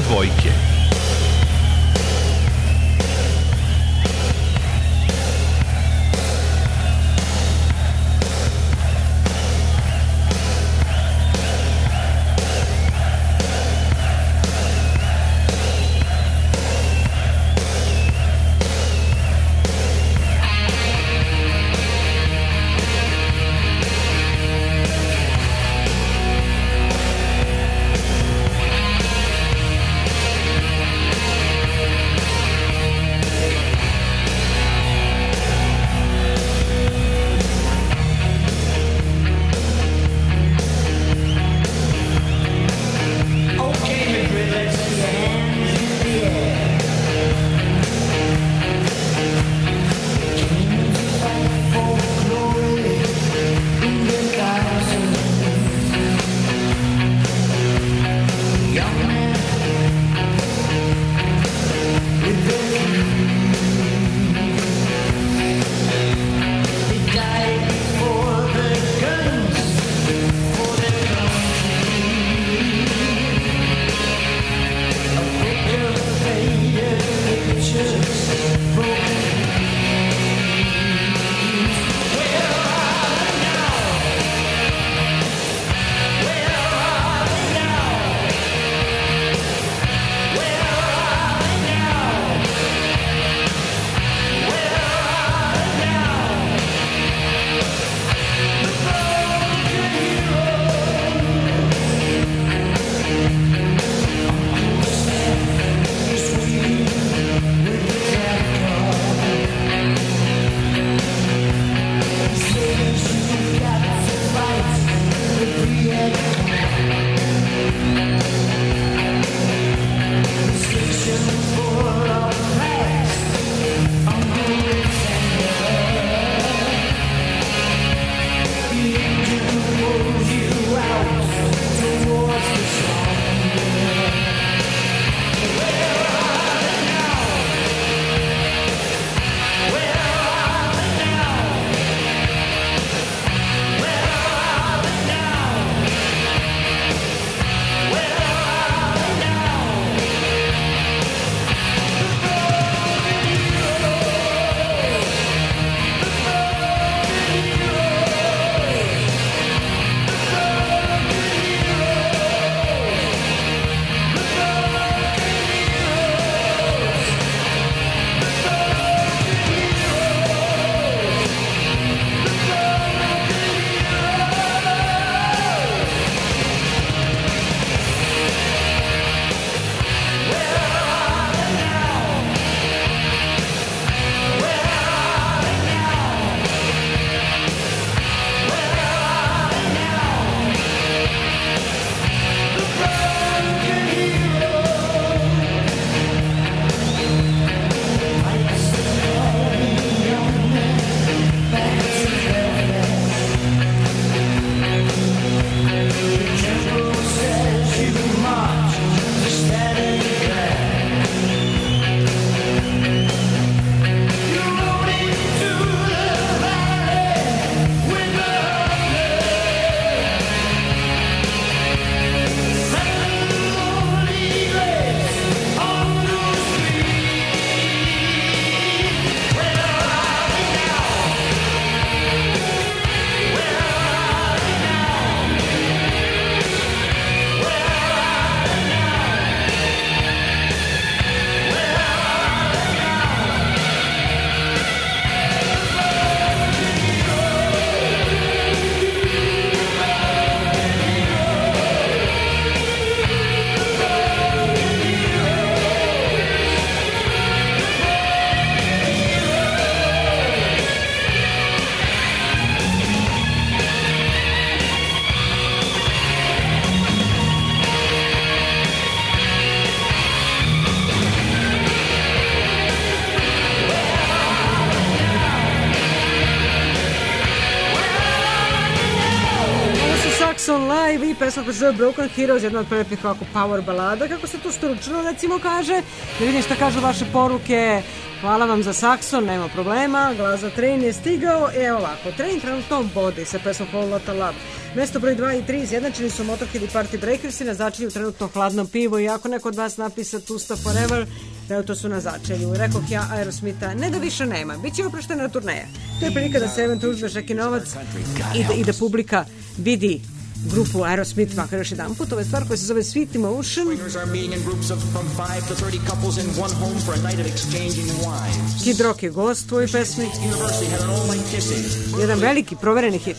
i pesma koja se zove Broken Heroes, jedna od prelepih kako power balada, kako se to stručno recimo kaže. Da vidim šta kažu vaše poruke. Hvala vam za sakson, nema problema. Glas za Train je stigao. Evo ovako, Train trenutno vodi sa pesmom Whole Lotta Love. Mesto broj 2 i 3 izjednačeni su Motorhead i Party Breakersi na začelju trenutno Hladno pivo i ako neko od vas napisa Tusta Forever, to su na začelju. Rekoh ja Aerosmitha, ne da više nema, bit će oproštena turneja. To je prilika da se eventualno uzmeš neki novac i da publika vidi grupu Aerosmith makar još jedan put. Ovo je stvar koja se zove Sweet Emotion. Kid Rock je gost u ovoj pesmi. Jedan veliki provereni hit.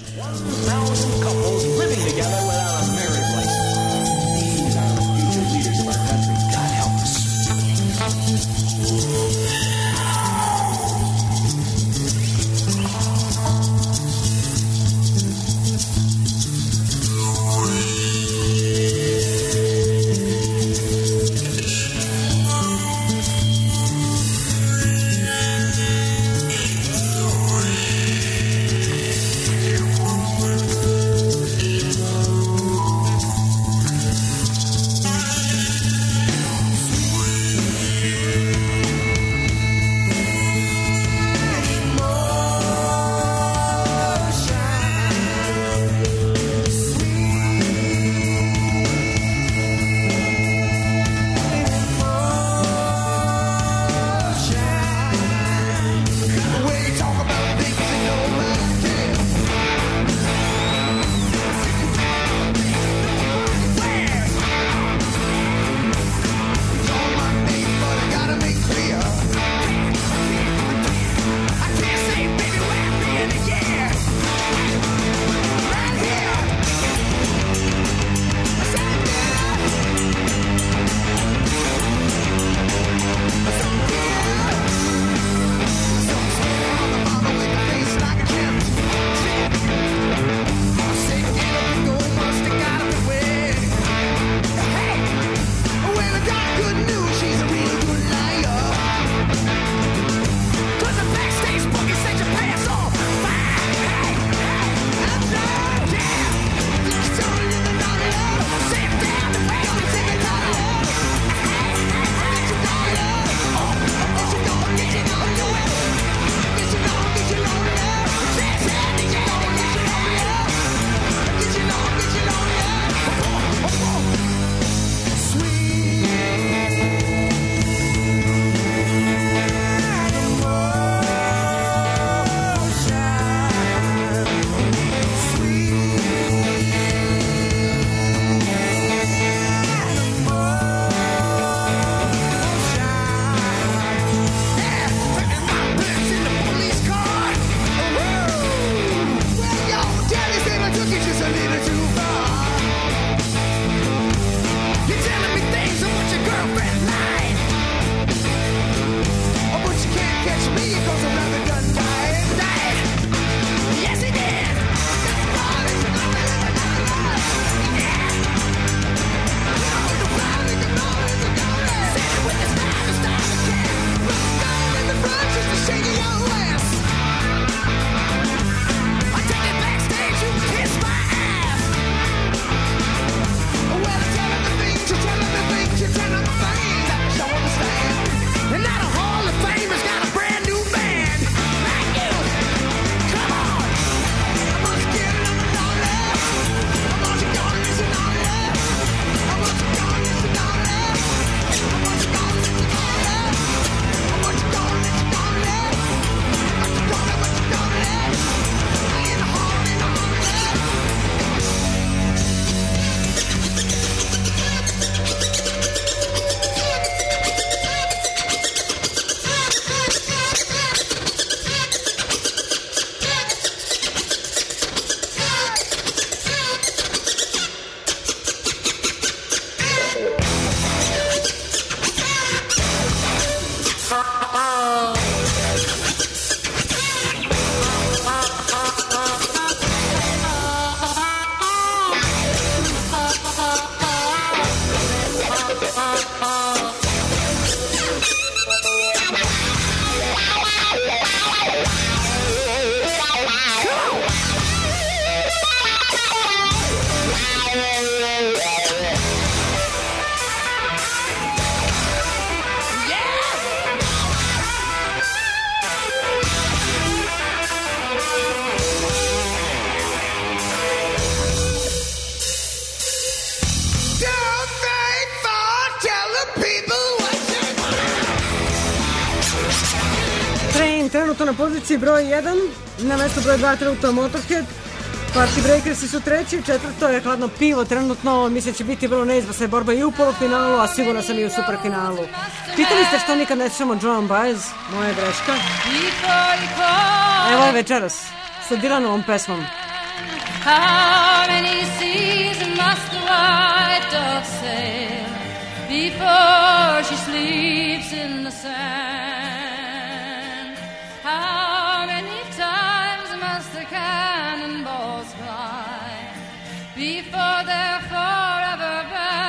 Train trenutno na poziciji broj 1, na mestu broj 2 trenutno Motorhead, Party Breakersi su treći, četvrto je Hladno pivo, trenutno mislim će biti vrlo neizvesna borba i u polufinalu, a sigurno sam i u superfinalu. Pitali ste što nikad ne slušamo Joan Baez, moja greška. Evo je večeras, sa Dylanovom pesmom. How many seas must the white dove sail before she sleeps in the sand? How many times must the cannonballs fly before they're forever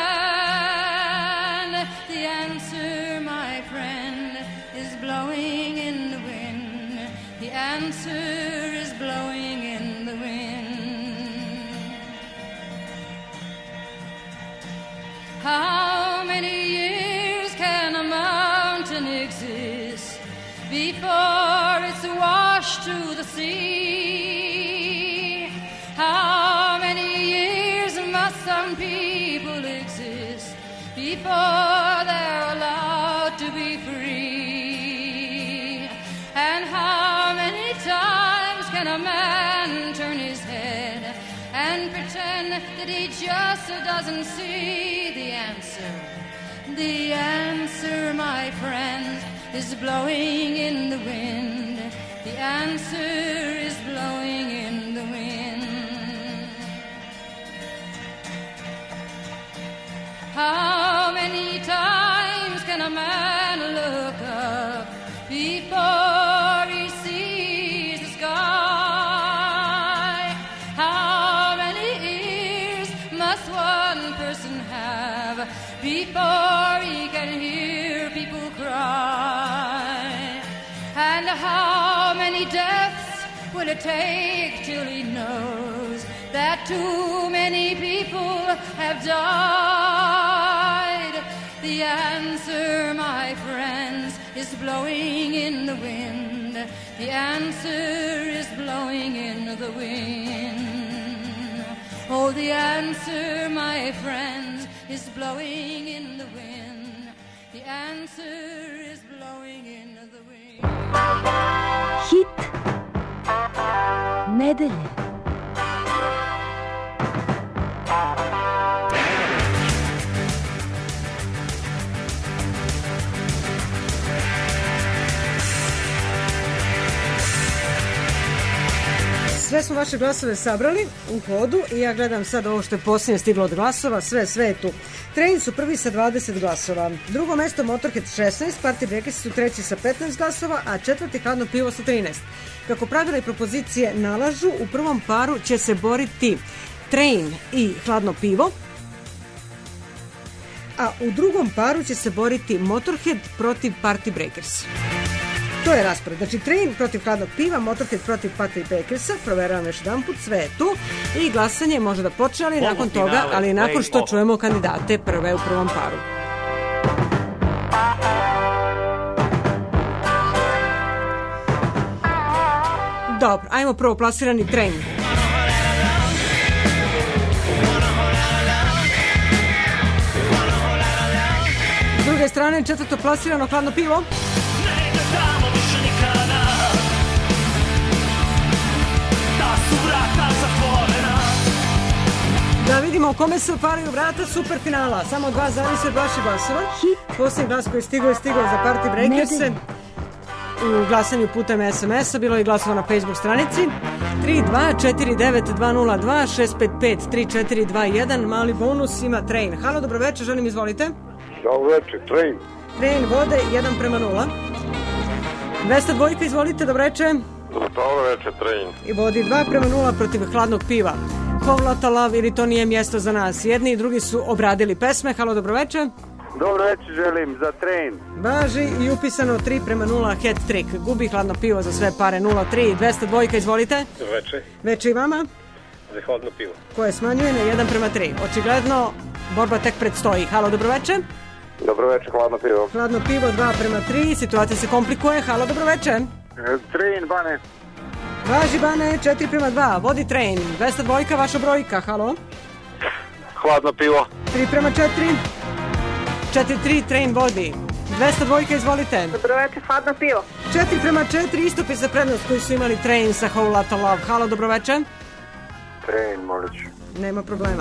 banned? The answer, my friend, is blowing in the wind. The answer is blowing in the wind. How many years can a mountain exist before it's washed to the sea? How many years must some people exist before they're allowed to be free? And how many times can a man turn his head and pretend that he just doesn't see? The answer, my friend, is blowing in the wind. The answer is blowing in the wind. How many times can a man look up before he sees the sky? How many ears must one person have before he can hear people cry? And how many deaths will it take till he knows that too many people have died? The answer, my friends, is blowing in the wind. The answer is blowing in the wind. Oh, the answer, my friends, is blowing in the wind. The answer is blowing in the wind. Hit nedelje. Sve smo vaše glasove sabrali u hodu i ja gledam sad ovo što je posljednje stiglo od glasova, sve je tu. Train su prvi sa 20 glasova, drugo mesto Motorhead 16, Party Breakersi su treći sa 15 glasova, a četvrti Hladno pivo sa 13. Kako pravila i propozicije nalažu, u prvom paru će se boriti Train i Hladno pivo, a u drugom paru će se boriti Motorhead protiv Party Breakersa. To je raspored. Znači, Train protiv Hladnog piva, Motorhead protiv Party Breakersa, proveravam još jedan put, sve je tu. I glasanje može da počne, ali nakon toga, ali nakon što čujemo kandidate prve u prvom paru. Dobro, ajmo prvo plasirani Train. S druge strane, četvrto plasirano Hladno pivo. Da vidimo u kome se otvaraju vrata superfinala. Samo dva zavise od vaših glasova. Posljednji glas koji je stigao za Party Breakerse u glasanju putem SMS-a. Bilo je glasova na Facebook stranici. 32492026553421. Mali bonus ima Train. Halo, dobro večer, želim, izvolite. Dobro večer, Train. Train vode 1:0. 202, izvolite, dobro večer. Dobro večer, Train. I vodi 2:0 protiv Hladnog piva. Povlata lav ili to nije mjesto za nas. Jedni i drugi su obradili pesme. Halo, dobro večer. Dobro večer želim za Train. Važi i upisano 3:0 hat trick. Gubi Hladno pivo za sve pare 0-3. 202, izvolite. Dobro večer. Večer i vama. Za Hladno pivo. Koje smanjuje na 1:3. Očigledno borba tek predstoji. Halo, dobro večer. Dobro večer, Hladno pivo. Hladno pivo 2:3. Situacija se komplikuje. Halo, dobro večer. Train, Bane. Važi, Bane, 4:2. Vodi Train. 202, vaša brojka. Halo. Hladno pivo. 3:4. 4:3, Train vodi. 202, izvolite. Dobro večer, hladno pivo. 4:4, istupi za prednost koji su imali Train sa Whole Lotta Love. Halo, dobro večer. Train, molit ću. Nema problema.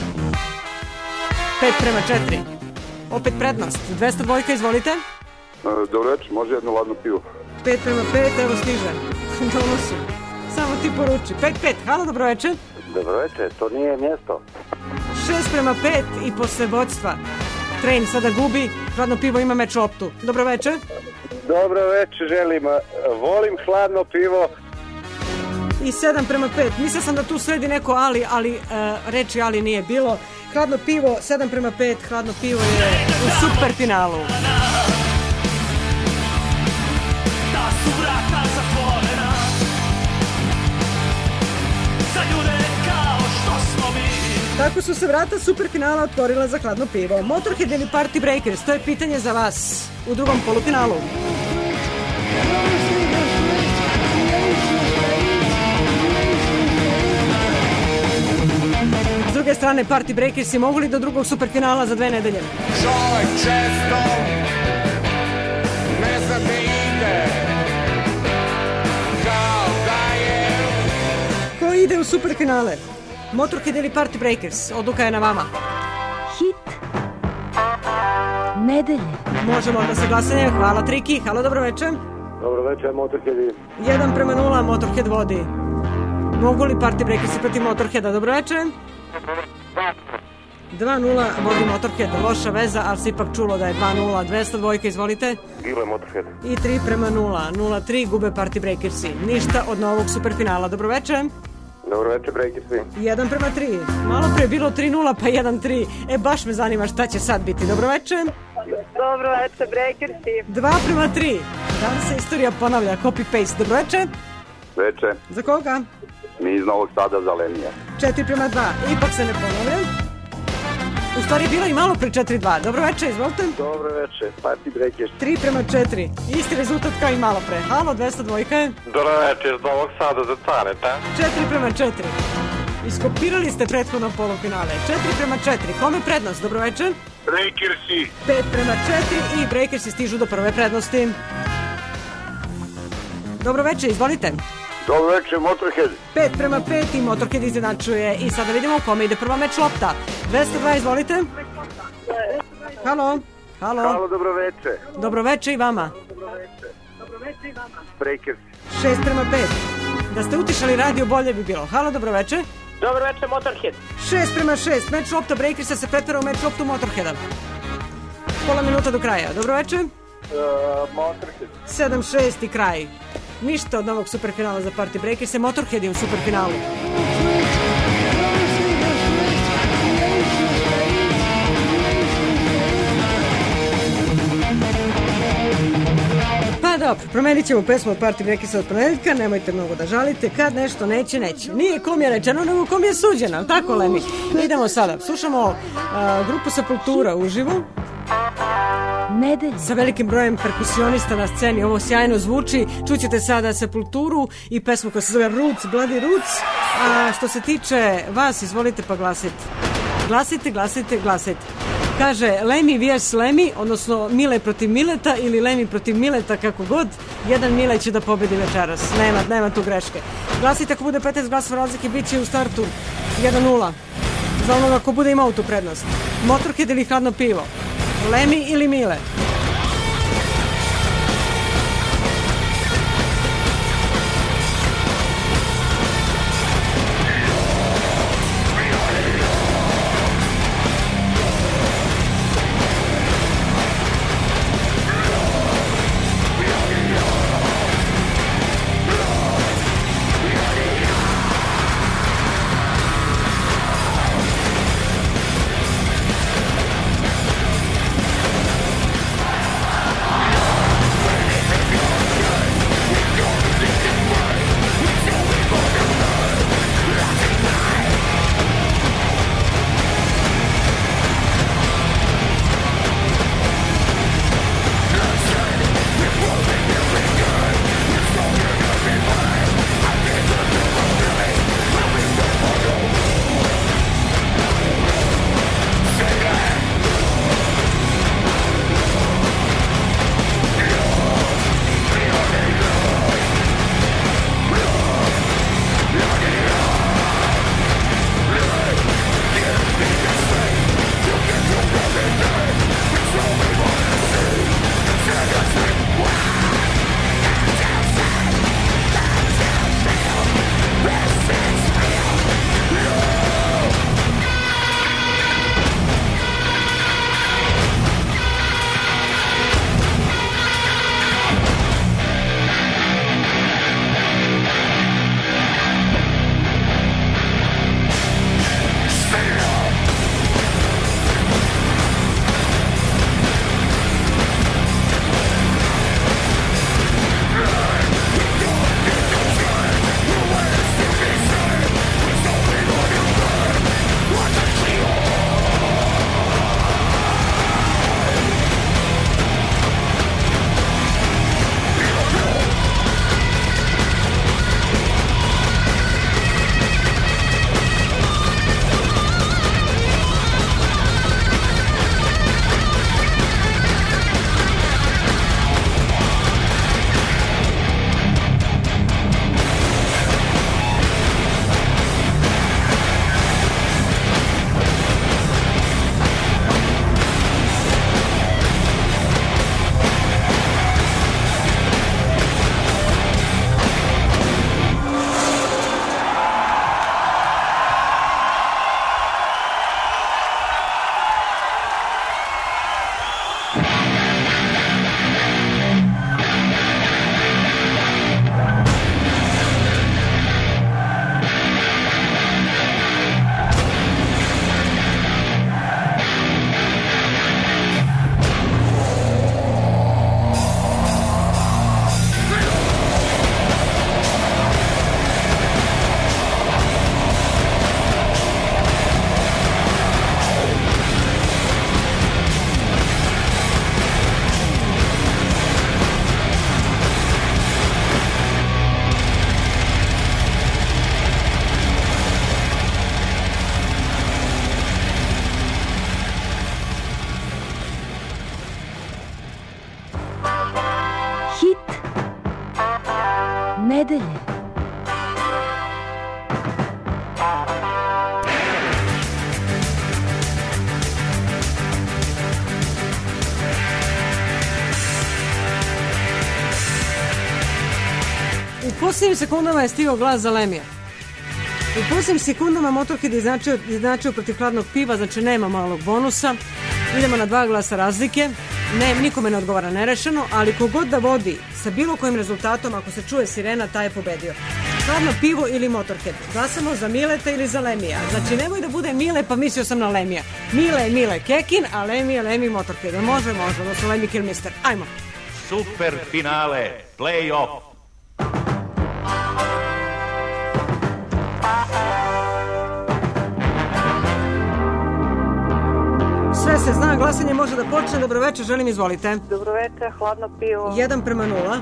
5:4. Opet prednost. 202, izvolite. Dobro večer, može jedno ladno pivo. 5:5, evo stiže. Donosu. Samo ti poruči. 5:5, halo, dobro večer. Dobro večer, to nije mjesto. 6:5 i posle vodstva. Train sada gubi, hladno pivo ima meč loptu. Dobro večer. Dobro večer, želim. Volim hladno pivo. I 7:5. Mislila sam da tu sledi neko ali reči ali nije bilo. Hladno pivo, 7:5, hladno pivo je u super finalu. Da su vrata zatvorena za ljude kao što smo mi. Tako su se vrata superfinala otvorila za hladno pivo. Motorhead ili Party Breakers, to je pitanje za vas u drugom polufinalu. S druge strane, Party Breakersi mogu li do drugog superfinala za 2 nedelje? Čovek često ne zna gde ide, kao da je. Ko ide u superfinale? Motorhead ili Party Breakers? Odluka je na vama. Hit nedelje. Možemo da se glasanje. Hvala, Triki. Halo, dobro večer. Dobro večer, Motorhead. 1:0, Motorhead vodi. Mogu li Party Breakersi protiv Motorheada? Dobro večer. 2:0, vodi Motorhead. Loša veza, ali se ipak čulo da je 2:0. 202, izvolite. Gile Motorhead. I 3:0. 0:3, gube Party Breakersi. Ništa od novog superfinala. Dobro večer. Dobro večer, Breakersi. 1:3. Malo pre je bilo 3:0 pa 1:3. Baš me zanima šta će sad biti. Dobro večer. Dobro večer, Breakersi. 2:3. Danas se istorija ponavlja, copy-paste. Dobro večer. Večer. Za koga? Mi iz Novog Sada za Lenija. 4:2. Ipak se ne ponavlja. U stvari bilo i malo pre 4:2. Dobro večer, izvolite. Dobro večer, Party Breakers. 3:4. Isti rezultat kao i malo pre. Halo, 202. Dobro večer, iz Novog Sada za Careta. 4:4. Iskopirali ste prethodno polufinale. 4:4. Kome prednost? Dobro večer. Breakersi. 5:4 i Breakersi stižu do prve prednosti. Dobro večer, izvolite. Dobro večer, Motorhead. 5:5 i Motorhead izjednačuje. I sada vidimo u kome ide prva meč lopta. 202, izvolite. Halo. Halo. Halo, dobro večer. Dobro večer i vama. Breakersi. 6:5. Da ste utišali radio, bolje bi bilo. Halo, dobro večer. Dobro večer, Motorhead. 6:6. Meč lopta Breakersa se pretvara u meč loptu Motorheada. Pola minuta do kraja. Dobro večer. Motorhead. 7:6 i kraj. Ništa od novog superfinala za Party Breakers, Motorhead je u superfinalu. Pa dobro, promenit ćemo pesmu od Party Breakersa od ponedeljka, nemojte mnogo da žalite, kad nešto neće, neće. Nije kom je rečeno, nego kom je suđeno, tako Lemi? Idemo sada, slušamo grupu Sepultura uživo. Nedelje. Sa velikim brojem perkusionista na sceni. Ovo sjajno zvuči. Čućete sada Sepulturu i pesmu koja se zove Roots, Bloody Roots. A što se tiče vas, izvolite pa glasite. Glasite, glasite, glasite. Kaže Lemi vs Lemi, odnosno Mile protiv Mileta ili Lemi protiv Mileta, kako god. Jedan Mile će da pobedi večeras. Nema tu greške. Glasite, ako bude 15 glasova razlike, bit će u startu 1:0. Za onoga ko bude imao tu prednost. Motorhead ili hladno pivo. Lemi ili Mile? nedelje. U posljednjim sekundama je stigao glas za Lemija. U posljednjim sekundama Motorhead je izjednačio protiv hladnog piva, znači nema malog bonusa. Idemo na 2 glasa razlike. Ne, nikome ne odgovara nerešeno, ali kogod da vodi sa bilo kojim rezultatom, ako se čuje sirena, taj je pobedio. Hladno pivo ili Motorhead. Glasamo za Mileta ili za Lemija. Znači, nemoj da bude Mile, pa mislio sam na Lemija. Mile je Mile Kekin, a Lemi je Lemi Motorhead. Može, da su Lemmy Kilmister. Ajmo. Super finale, play-off. Sve se zna, glasanje može da počne. Dobroveče, želim, izvolite. Dobroveče, hladno pivo. 1:0.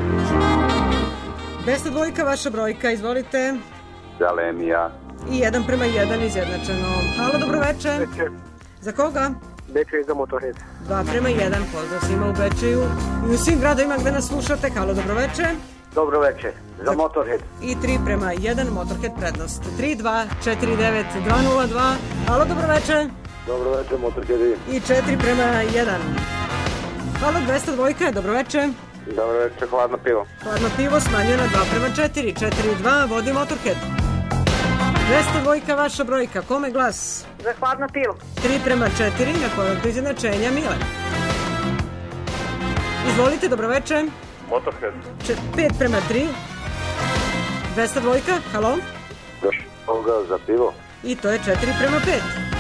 Besta dvojka, vaša brojka, izvolite. Za Lemija. I 1:1 izjednačeno. Halo, dobroveče. Večer. Za koga? Bečej za Motorhead. 2:1, pozdrav svima u Bečeju i u svim gradovima gde nas slušate. Halo, dobroveče. Dobroveče, za Motorhead. I 3:1, Motorhead prednost. 3-2-4-9-2-0-2. Halo, dobroveče. Dobroveče, Motorhead. I 4:1. Halo, 202, dobroveče. Dobroveče, hladno pivo. Hladno pivo smanjuje na 2:4. 4:2, vodi Motorhead. 202, vaša brojka. Kome glas? Za hladno pivo. 3:4, na kojeg izjednačenja Mile. Izvolite, dobroveče. Motorhead. 5:3. 202, halo. Još toga za pivo. I to je 4:5.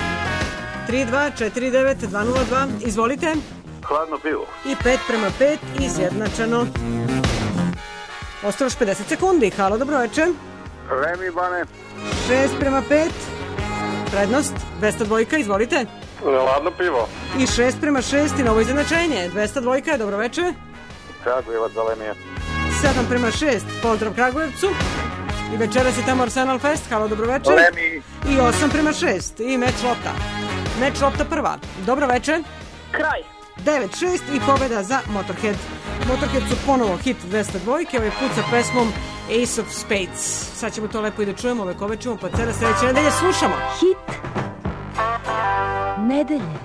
3-2-4-9-2-0-2. Izvolite. Hladno pivo. I 5:5 izjednačeno. Ostalo još 50 sekundi. Halo, dobroveče. Lemi Bane. 6:5. Prednost. 202, izvolite. Hladno pivo. I 6:6 i novo izjednačenje. 202, dobroveče. Kragujevac za Lemija. 7:6. Pozdrav Kragujevcu. I večeras je tamo Arsenal Fest. Halo, dobroveče. Lemi. I 8:6. I meč lopta. Meč lopta prva. Dobroveče. Kraj. 9:6 i pobjeda za Motorhead. Motorhead su ponovo hit 202, ovaj put sa pesmom Ace of Spades. Sad ćemo to lepo i da čujemo, ove ćemo pa cele sledeće nedelje slušamo. Hit nedelje.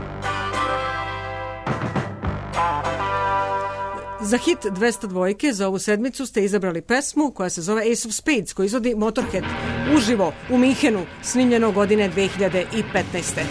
Za hit 202 za ovu sedmicu ste izabrali pesmu koja se zove Ace of Spades, koju izvodi Motorhead uživo u Minhenu, snimljeno godine 2015.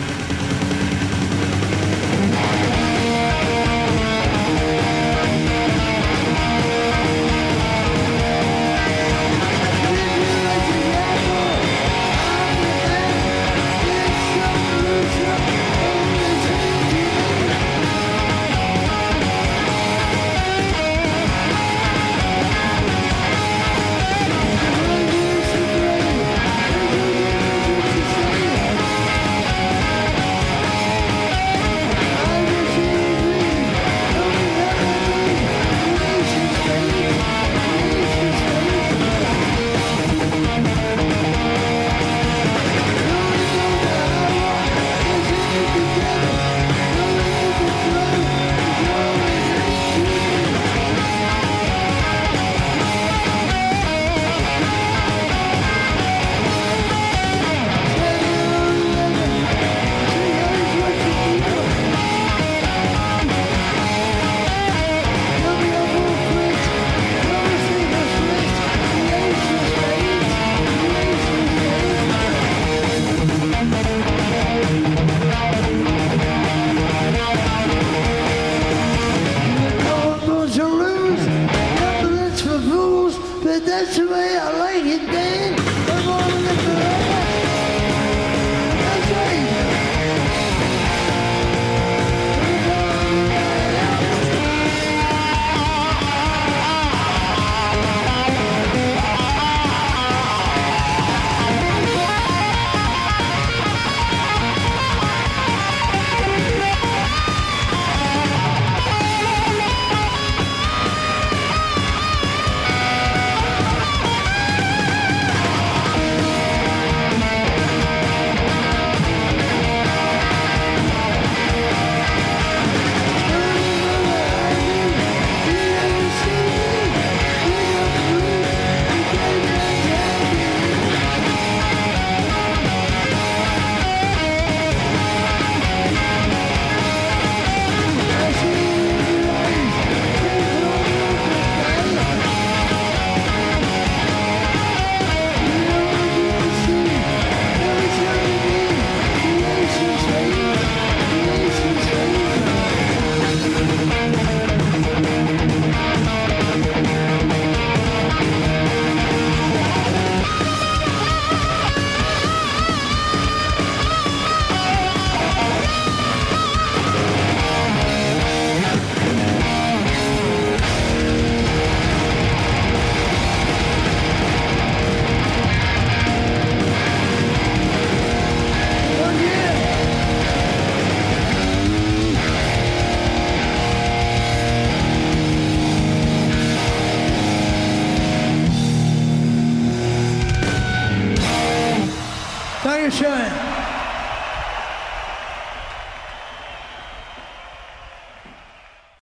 you showing?